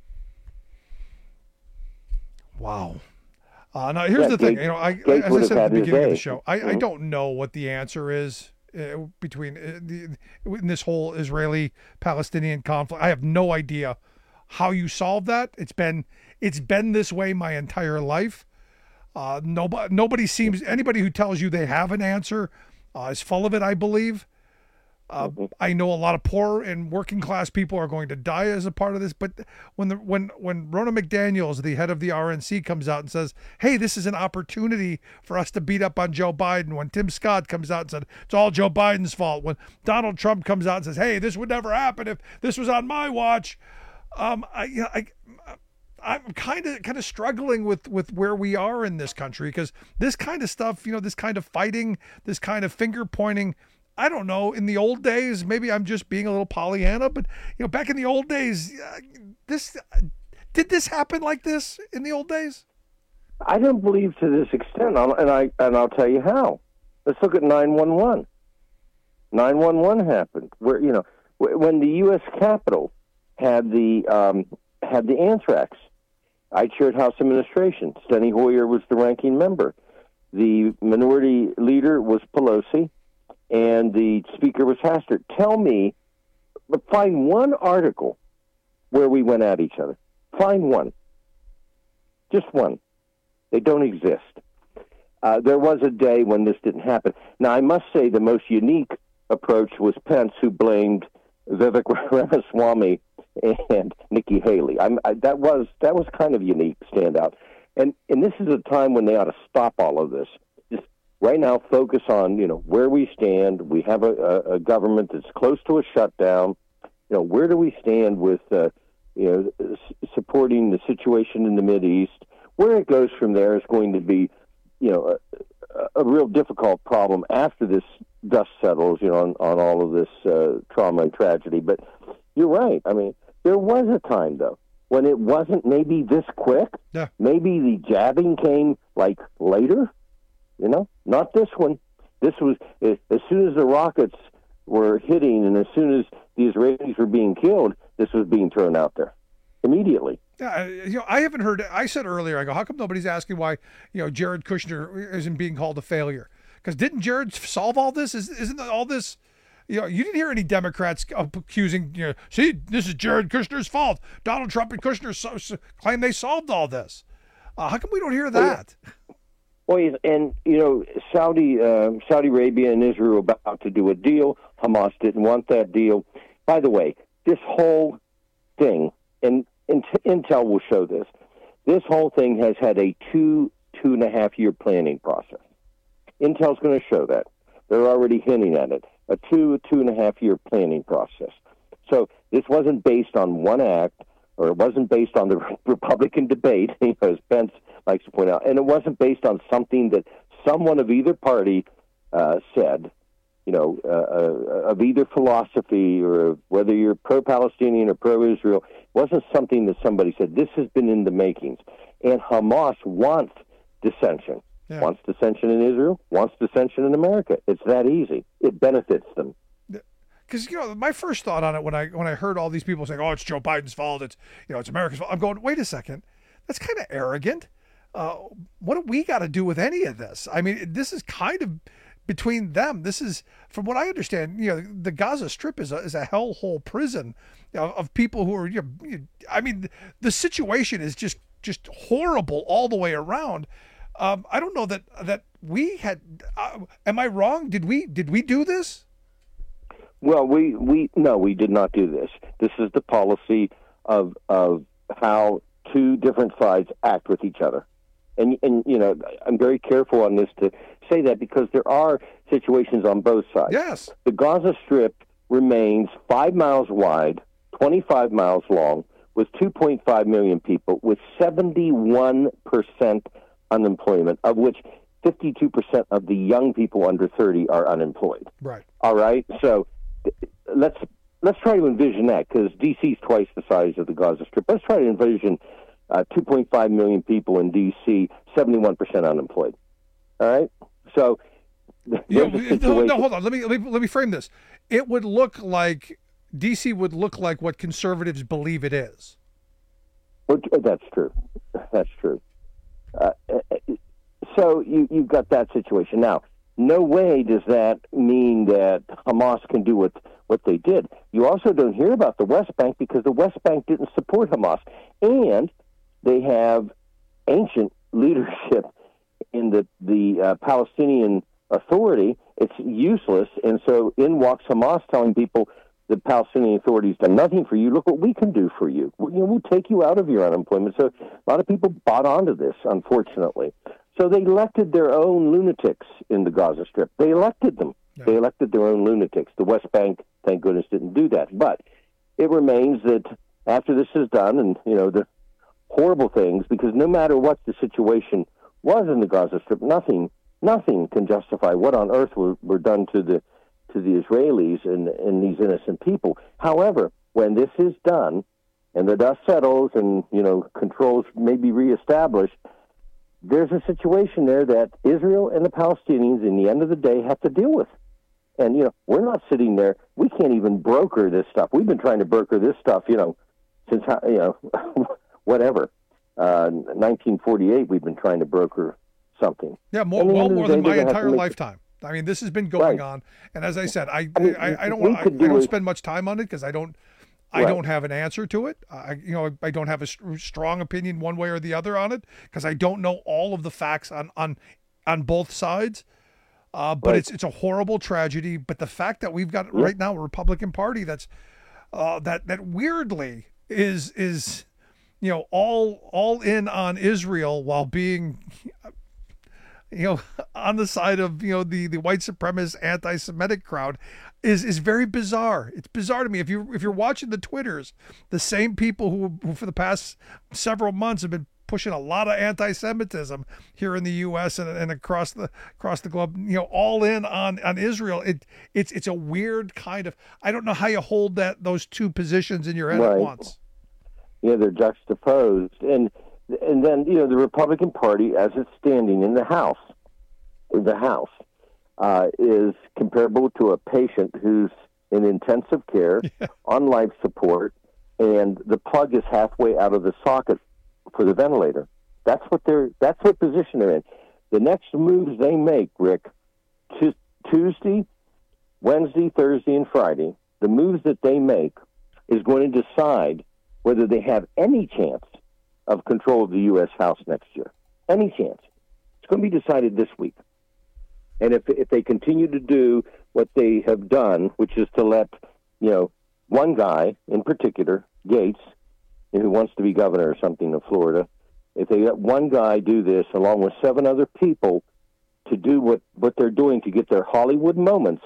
Wow. Uh, now, here's Yeah, the thing. Gates- you know, I, Gates as I would have said at had the his beginning of the day. show, I, I Mhm. don't know what the answer is uh, between uh, the, in this whole Israeli-Palestinian conflict. I have no idea how you solve that. It's been it's been this way my entire life. Uh, nobody nobody seems anybody who tells you they have an answer uh, is full of it, I believe. Uh, I know a lot of poor and working class people are going to die as a part of this, but when the when when Ronna McDaniels, the head of the R N C, comes out and says, "Hey, this is an opportunity for us to beat up on Joe Biden," when Tim Scott comes out and said it's all Joe Biden's fault, when Donald Trump comes out and says, "Hey, this would never happen if this was on my watch," um, I you know, I. I'm kind of kind of struggling with, with where we are in this country, because this kind of stuff, you know, this kind of fighting, this kind of finger pointing, I don't know, in the old days, maybe I'm just being a little Pollyanna, but, you know, back in the old days, uh, this did this happen like this in the old days? I don't believe to this extent, I'll, and I and I'll tell you how. Let's look at nine one one. nine one one happened where, you know, when the U S Capitol had the um, had the anthrax. I chaired House Administration. Steny Hoyer was the ranking member. The minority leader was Pelosi, and the speaker was Hastert. Tell me, but find one article where we went at each other. Find one. Just one. They don't exist. Uh, there was a day when this didn't happen. Now, I must say the most unique approach was Pence, who blamed Vivek Ramaswamy and Nikki Haley. I'm, I, that was that was kind of unique, standout. And and this is a time when they ought to stop all of this. Just right now, focus on, you know, where we stand. We have a, a, a government that's close to a shutdown. You know, where do we stand with uh, you know s- supporting the situation in the Mideast? Where it goes from there is going to be, you know, a, a real difficult problem after this dust settles, you know, on, on all of this uh, trauma and tragedy. But you're right. I mean, there was a time, though, when it wasn't maybe this quick. Yeah. Maybe the jabbing came, like, later, you know, not this one. This was, as soon as the rockets were hitting and as soon as the Israelis were being killed, this was being thrown out there immediately. Yeah, you know, I haven't heard. I said earlier, I go, how come nobody's asking why, you know, Jared Kushner isn't being called a failure? Because didn't Jared solve all this? Is, isn't all this, you know, you didn't hear any Democrats accusing, you know, see, this is Jared Kushner's fault. Donald Trump and Kushner so, so, claim they solved all this. Uh, how come we don't hear that? Well, and, you know, Saudi, uh, Saudi Arabia and Israel were about to do a deal. Hamas didn't want that deal. By the way, this whole thing, and Intel will show this, this whole thing has had a two, two and a half year planning process. Intel's going to show that. They're already hinting at it. A two, two and a half year planning process. So this wasn't based on one act, or it wasn't based on the Republican debate, you know, as Pence likes to point out, and it wasn't based on something that someone of either party uh, said, you know, uh, uh, of either philosophy, or whether you're pro-Palestinian or pro-Israel. It wasn't something that somebody said. This has been in the makings. And Hamas wants dissension. Yeah. Wants dissension in Israel, wants dissension in America. It's that easy. It benefits them. Because, you know, my first thought on it when I when I heard all these people saying, "Oh, it's Joe Biden's fault," it's, you know, it's America's fault, I'm going, wait a second, that's kind of arrogant. Uh, what do we got to do with any of this? I mean, this is kind of between them. This is, from what I understand, you know, the Gaza Strip is a is a hellhole prison of, of people who are, you know, I mean, the situation is just just horrible all the way around. Um, I don't know that that we had. Uh, am I wrong? Did we did we do this? Well, we, we no, we did not do this. This is the policy of of how two different sides act with each other, and and you know, I'm very careful on this to say that, because there are situations on both sides. Yes, the Gaza Strip remains five miles wide, twenty-five miles long, with two point five million people, with seventy-one percent unemployment, of which fifty-two percent of the young people under thirty are unemployed. Right. All right. So let's let's try to envision that, because D C is twice the size of the Gaza Strip. Let's try to envision uh, two point five million people in D C, seventy-one percent unemployed. All right. So Yeah, no, no, hold on. Let me, let me let me frame this. It would look like D C would look like what conservatives believe it is. Well, that's true. That's true. Uh, so you, you've got that situation. Now, no way does that mean that Hamas can do what, what they did. You also don't hear about the West Bank because the West Bank didn't support Hamas. And they have ancient leadership in the, the uh, Palestinian Authority. It's useless. And so in walks Hamas telling people, the Palestinian Authority's done nothing for you. Look what we can do for you. We, you know, we'll take you out of your unemployment. So a lot of people bought onto this, unfortunately. So they elected their own lunatics in the Gaza Strip. They elected them. Yeah. They elected their own lunatics. The West Bank, thank goodness, didn't do that. But it remains that after this is done, and you know the horrible things, because no matter what the situation was in the Gaza Strip, nothing, nothing can justify what on earth were, were done to the to the Israelis and, and these innocent people. However, when this is done and the dust settles and, you know, controls may be reestablished, there's a situation there that Israel and the Palestinians, in the end of the day, have to deal with. And, you know, we're not sitting there. We can't even broker this stuff. We've been trying to broker this stuff, you know, since, you know, whatever. Uh, nineteen forty-eight, we've been trying to broker something. Yeah, more, well more than my entire lifetime. I mean, this has been going right. on, and as I said, I I, mean, I, I don't want I, I don't spend much time on it because I don't I right. don't have an answer to it. I you know I don't have a st- strong opinion one way or the other on it because I don't know all of the facts on on on both sides. Uh, but right. it's it's a horrible tragedy. But the fact that we've got yeah. right now a Republican Party that's uh, that that weirdly is is you know all all in on Israel while being. you know, on the side of, you know, the, the white supremacist anti-Semitic crowd is, is very bizarre. It's bizarre to me. If you, if you're watching the Twitters, the same people who, who for the past several months have been pushing a lot of anti-Semitism here in the U S and, and across the, across the globe, you know, all in on, on Israel. It, it's, it's a weird kind of, I don't know how you hold that, those two positions in your head right. at once. Yeah, they're juxtaposed. And, And then, you know, the Republican Party, as it's standing in the House, the House, uh, is comparable to a patient who's in intensive care, yeah. on life support, and the plug is halfway out of the socket for the ventilator. That's what they're. That's what position they're in. The next moves they make, Rick, t- Tuesday, Wednesday, Thursday, and Friday, the moves that they make is going to decide whether they have any chance of control of the U S House next year. Any chance. It's going to be decided this week. And if if they continue to do what they have done, which is to let, you know, one guy in particular, Gates, who wants to be governor or something of Florida, if they let one guy do this along with seven other people to do what, what they're doing to get their Hollywood moments,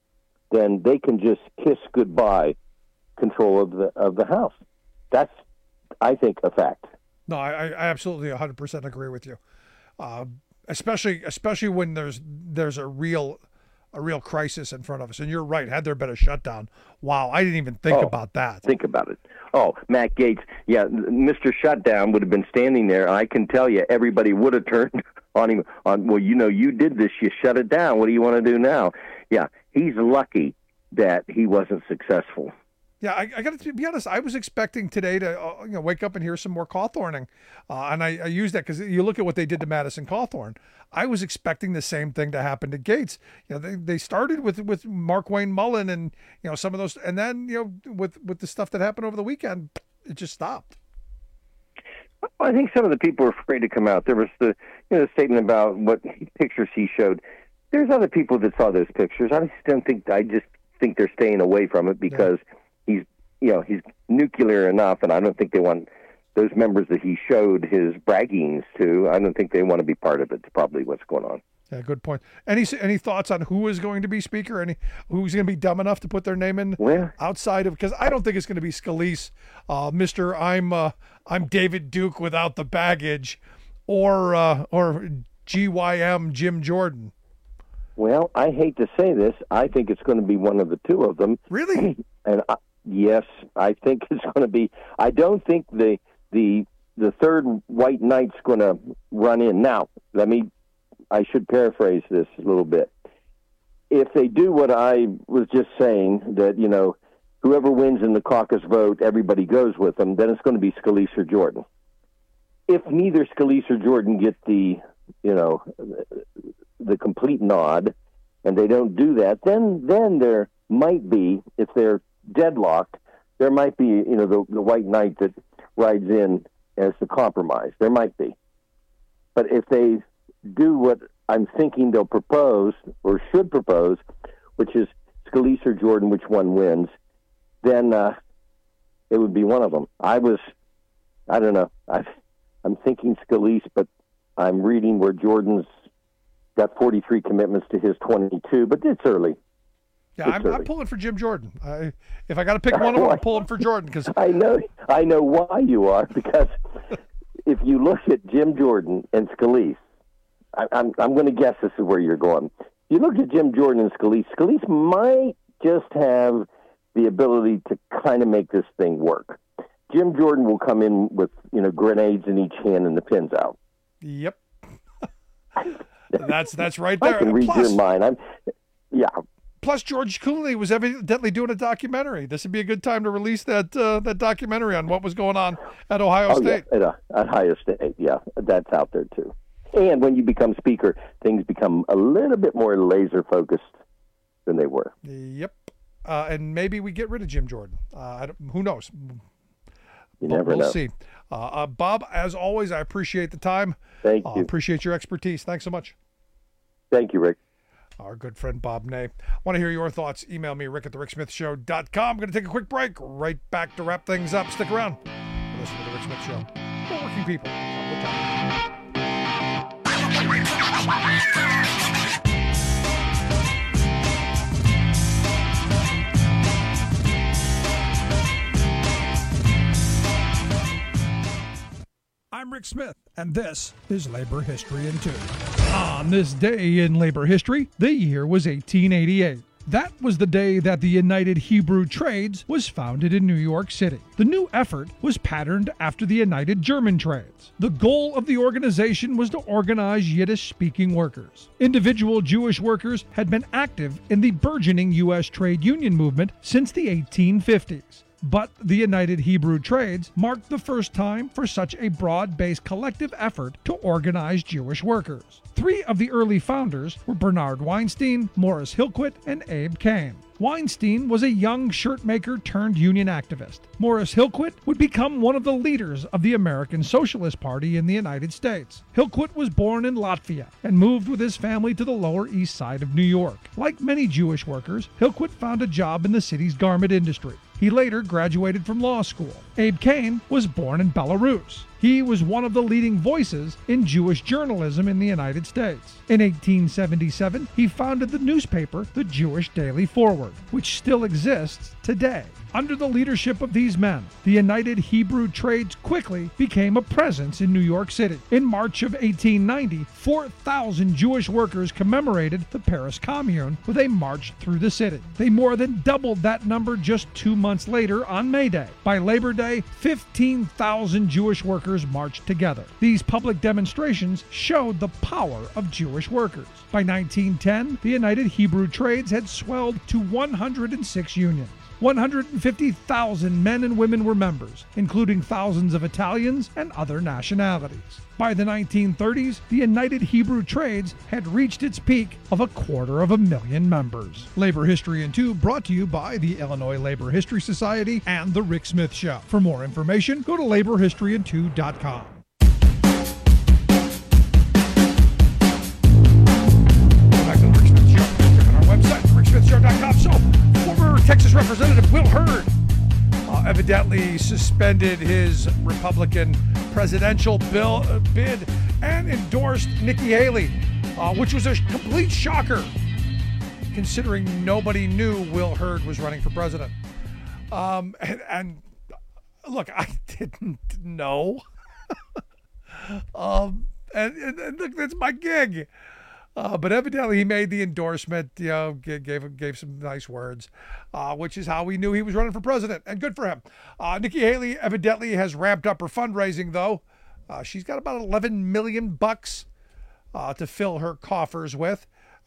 then they can just kiss goodbye control of the of the House. That's, I think, a fact. No, I, I absolutely one hundred percent agree with you, uh, especially especially when there's there's a real a real crisis in front of us. And you're right. Had there been a shutdown, wow, I didn't even think oh, about that. Think about it. Oh, Matt Gaetz, yeah, Mister Shutdown would have been standing there. I can tell you, everybody would have turned on him. On well, you know, you did this. You shut it down. What do you want to do now? Yeah, he's lucky that he wasn't successful. Yeah, I, I got to be honest. I was expecting today to uh, you know wake up and hear some more Cawthorning, uh, and I, I use that because you look at what they did to Madison Cawthorn. I was expecting the same thing to happen to Gaetz. You know, they they started with with Markwayne Mullin and you know some of those, and then you know with with the stuff that happened over the weekend, it just stopped. I think some of the people were afraid to come out. There was the you know statement about what pictures he showed. There's other people that saw those pictures. I just don't think. I just think they're staying away from it because. Yeah. He's, you know, he's nuclear enough, and I don't think they want those members that he showed his braggings to. I don't think they want to be part of it. It's probably what's going on. Yeah, good point. Any any thoughts on who is going to be speaker? Any who's going to be dumb enough to put their name in well, outside of? Because I don't think it's going to be Scalise, uh, Mister I'm uh, I'm David Duke without the baggage, or uh, or G Y M Jim Jordan. Well, I hate to say this. I think it's going to be one of the two of them. Really? And I, yes, I think it's going to be. I don't think the the the third white knight's going to run in. Now, let me. I should paraphrase this a little bit. if they do what I was just saying, that, you know, whoever wins in the caucus vote, everybody goes with them, then it's going to be Scalise or Jordan. If neither Scalise or Jordan get the, you know, the complete nod, and they don't do that, then then there might be, if they're deadlocked, there might be, you know, the, the white knight that rides in as the compromise. There might be. But if they do what I'm thinking they'll propose, or should propose, which is Scalise or Jordan, which one wins, then uh, it would be one of them. I was, I don't know, I, I'm thinking Scalise, but I'm reading where Jordan's got forty-three commitments to his twenty-two, but it's early. Yeah, I'm, I'm pulling for Jim Jordan. I, if I got to pick one of them, I'm pulling for Jordan. Because I know, I know why you are, because if you look at Jim Jordan and Scalise, I, I'm, I'm going to guess this is where you're going. If you look at Jim Jordan and Scalise, Scalise might just have the ability to kind of make this thing work. Jim Jordan will come in with, you know, grenades in each hand and the pins out. Yep. that's that's right there. I can read Plus, your mind. I'm, yeah. Plus, George Clooney was evidently doing a documentary. This would be a good time to release that uh, that documentary on what was going on at Ohio oh, State. Yeah, at, uh, at Ohio State, yeah, that's out there too. And when you become speaker, things become a little bit more laser focused than they were. Yep. Uh, and maybe we get rid of Jim Jordan. Uh, I don't, who knows? You but never we'll know. see. Uh, uh, Bob, as always, I appreciate the time. Thank uh, you. Appreciate your expertise. Thanks so much. Thank you, Rick. Our good friend Bob Ney. Want to hear your thoughts? Email me, rick at the rick smith show dot com. I'm going to take a quick break. Right back to wrap things up. Stick around. Listen to the Rick Smith Show. For working people. Have a good time. I'm Rick Smith, and this is Labor History in Two. On this day in labor history, the year was eighteen eighty-eight. That was the day that the United Hebrew Trades was founded in New York City. The new effort was patterned after the United German Trades. The goal of the organization was to organize Yiddish-speaking workers. Individual Jewish workers had been active in the burgeoning U S trade union movement since the eighteen fifties. But the United Hebrew Trades marked the first time for such a broad-based collective effort to organize Jewish workers. Three of the early founders were Bernard Weinstein, Morris Hillquit, and Abe Kane. Weinstein was a young shirt maker turned union activist. Morris Hillquit would become one of the leaders of the American Socialist Party in the United States. Hillquit was born in Latvia and moved with his family to the Lower East Side of New York. Like many Jewish workers, Hillquit found a job in the city's garment industry. He later graduated from law school. Abe Kane was born in Belarus. He was one of the leading voices in Jewish journalism in the United States. In eighteen seventy-seven, he founded the newspaper, the Jewish Daily Forward, which still exists today. Under the leadership of these men, the United Hebrew Trades quickly became a presence in New York City. In March of eighteen ninety, four thousand Jewish workers commemorated the Paris Commune with a march through the city. They more than doubled that number just two months later on May Day. By Labor Day, fifteen thousand Jewish workers marched together. These public demonstrations showed the power of Jewish workers. By nineteen ten, the United Hebrew Trades had swelled to one hundred six unions. one hundred fifty thousand men and women were members, including thousands of Italians and other nationalities. By the nineteen thirties, the United Hebrew Trades had reached its peak of a quarter of a million members. Labor History in Two brought to you by the Illinois Labor History Society and The Rick Smith Show. For more information, go to labor history in two dot com. Back to The Rick Smith Show. Check out our website, the rick smith show dot com. So, former Texas Representative Will Hurd uh, evidently suspended his Republican presidential bill uh, bid and endorsed Nikki Haley, uh, which was a complete shocker, considering nobody knew Will Hurd was running for president. Um, and, and look, I didn't know. um, and, and, and look, that's my gig. Uh, but evidently he made the endorsement, you know, gave gave, gave some nice words, uh, which is how we knew he was running for president, and good for him. Uh, Nikki Haley evidently has ramped up her fundraising, though. Uh, she's got about eleven million bucks uh, to fill her coffers with.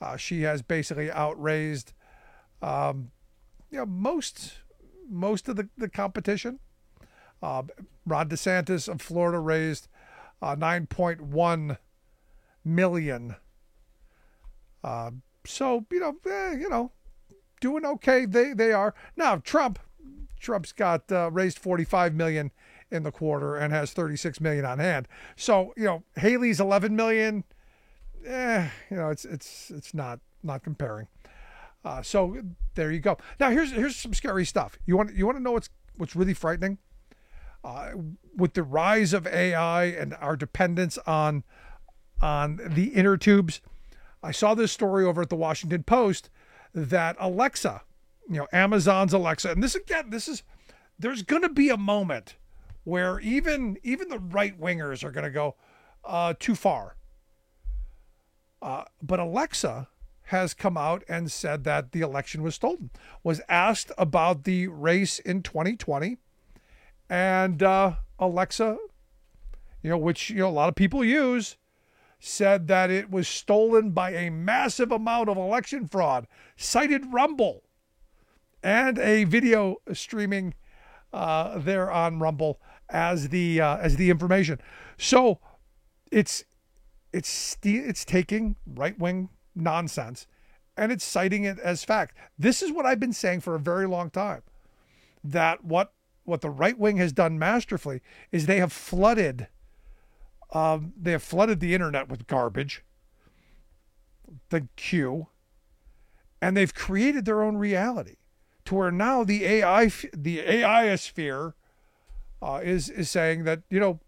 Uh, she has basically outraised, um, you know, most most of the, the competition. Uh, Ron DeSantis of Florida raised uh, nine point one million. Uh, so you know, eh, you know, doing okay. They they are now. Trump, Trump's got uh, raised forty-five million in the quarter and has thirty-six million on hand. So you know, Haley's eleven million. Eh, you know, it's it's it's not not comparing. Uh, so there you go. Now here's here's some scary stuff. You want you want to know what's what's really frightening? Uh, with the rise of A I and our dependence on on the inner tubes, I saw this story over at the Washington Post that Alexa, you know, Amazon's Alexa, and this again, this is there's going to be a moment where even even the right wingers are going to go uh, too far. Uh, but Alexa has come out and said that the election was stolen. Was asked about the race in twenty twenty. And uh, Alexa, you know, which you know a lot of people use, said that it was stolen by a massive amount of election fraud. Cited Rumble and a video streaming uh, there on Rumble as the uh, as the information. So it's it's it's taking right wing nonsense and it's citing it as fact. This is what I've been saying for a very long time. That what What the right wing has done masterfully is they have flooded, um, they have flooded the internet with garbage, the Q, and they've created their own reality to where now the A I, the A I sphere, uh, is is saying that you know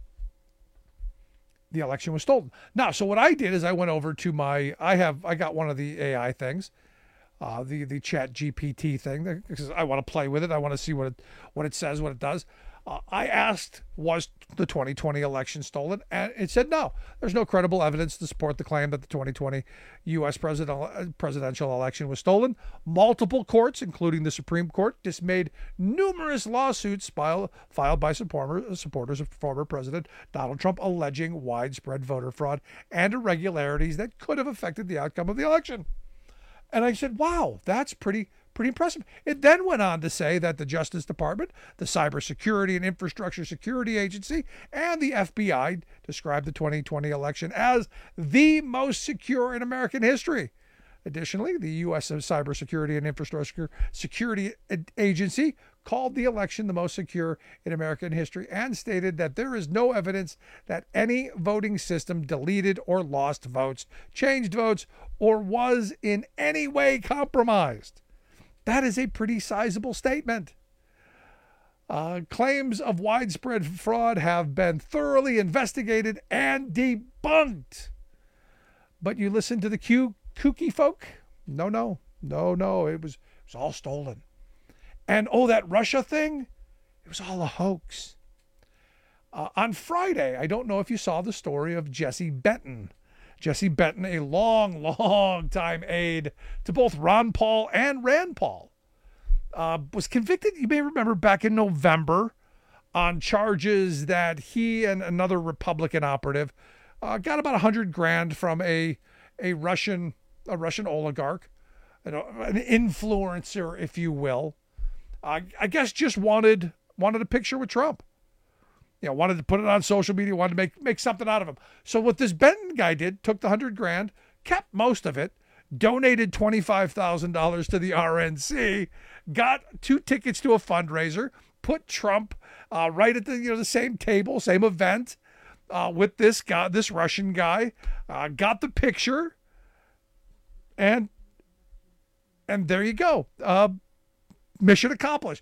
the election was stolen. Now, so what I did is I went over to my, I have, I got one of the A I things. Uh, the the Chat G P T thing, because I want to play with it. I want to see what it what it says, what it does. Uh, I asked, was the twenty twenty election stolen? And it said no. There's no credible evidence to support the claim that the twenty twenty U S president, presidential election was stolen. Multiple courts, including the Supreme Court, dismayed numerous lawsuits filed, filed by supporters, supporters of former President Donald Trump alleging widespread voter fraud and irregularities that could have affected the outcome of the election. And I said, wow, that's pretty pretty impressive. It then went on to say that the Justice Department, the Cybersecurity and Infrastructure Security Agency, and the F B I described the twenty twenty election as the most secure in American history. Additionally, the U S Cybersecurity and Infrastructure Security Agency called the election the most secure in American history and stated that there is no evidence that any voting system deleted or lost votes, changed votes, or was in any way compromised. That is a pretty sizable statement. Uh, claims of widespread fraud have been thoroughly investigated and debunked. But you listen to the Q kooky folk? No, no, no, no. It was, it was all stolen. And oh, that Russia thing? It was all a hoax. Uh, on Friday, I don't know if you saw the story of Jesse Benton. Jesse Benton, a long, long time aide to both Ron Paul and Rand Paul, uh, was convicted, you may remember, back in November on charges that he and another Republican operative uh, got about a hundred grand from a a Russian a Russian oligarch, you know, an influencer, if you will. Uh, I guess just wanted wanted a picture with Trump. You know, wanted to put it on social media, wanted to make make something out of him. So what this Benton guy did, took the hundred grand, kept most of it, donated twenty-five thousand dollars to the R N C, got two tickets to a fundraiser, put Trump uh, right at the you know the same table, same event uh, with this guy, this Russian guy, uh, got the picture, and and there you go. Uh, mission accomplished.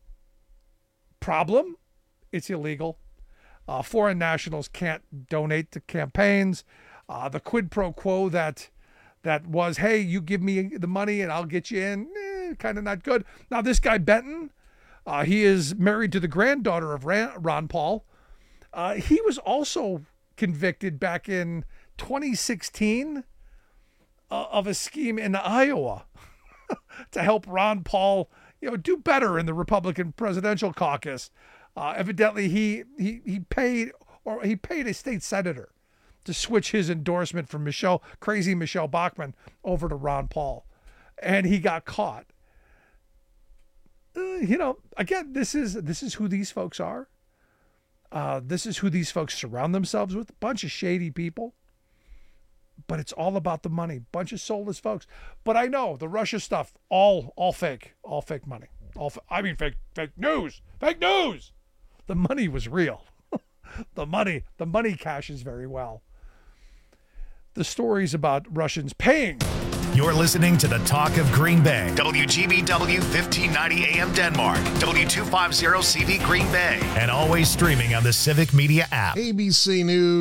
Problem? It's illegal. Uh, foreign nationals can't donate to campaigns. Uh, the quid pro quo that that was, hey, you give me the money and I'll get you in, eh, kind of not good. Now, this guy Benton, uh, he is married to the granddaughter of Ron, Ron Paul. Uh, he was also convicted back in twenty sixteen uh, of a scheme in Iowa to help Ron Paul, you know, do better in the Republican presidential caucus. Uh, evidently, he, he he paid or he paid a state senator to switch his endorsement from Michelle, crazy Michelle Bachmann, over to Ron Paul. And he got caught. Uh, you know, again, this is this is who these folks are. Uh, this is who these folks surround themselves with. A bunch of shady people. But it's all about the money. Bunch of soulless folks. But I know the Russia stuff, all all fake. All fake money. All I mean fake fake news. Fake news. The money was real. the money, the money cashes very well. The stories about Russians paying. You're listening to the Talk of Green Bay. W G B W fifteen ninety A M Denmark. W two fifty C V Green Bay. And always streaming on the Civic Media app. A B C News.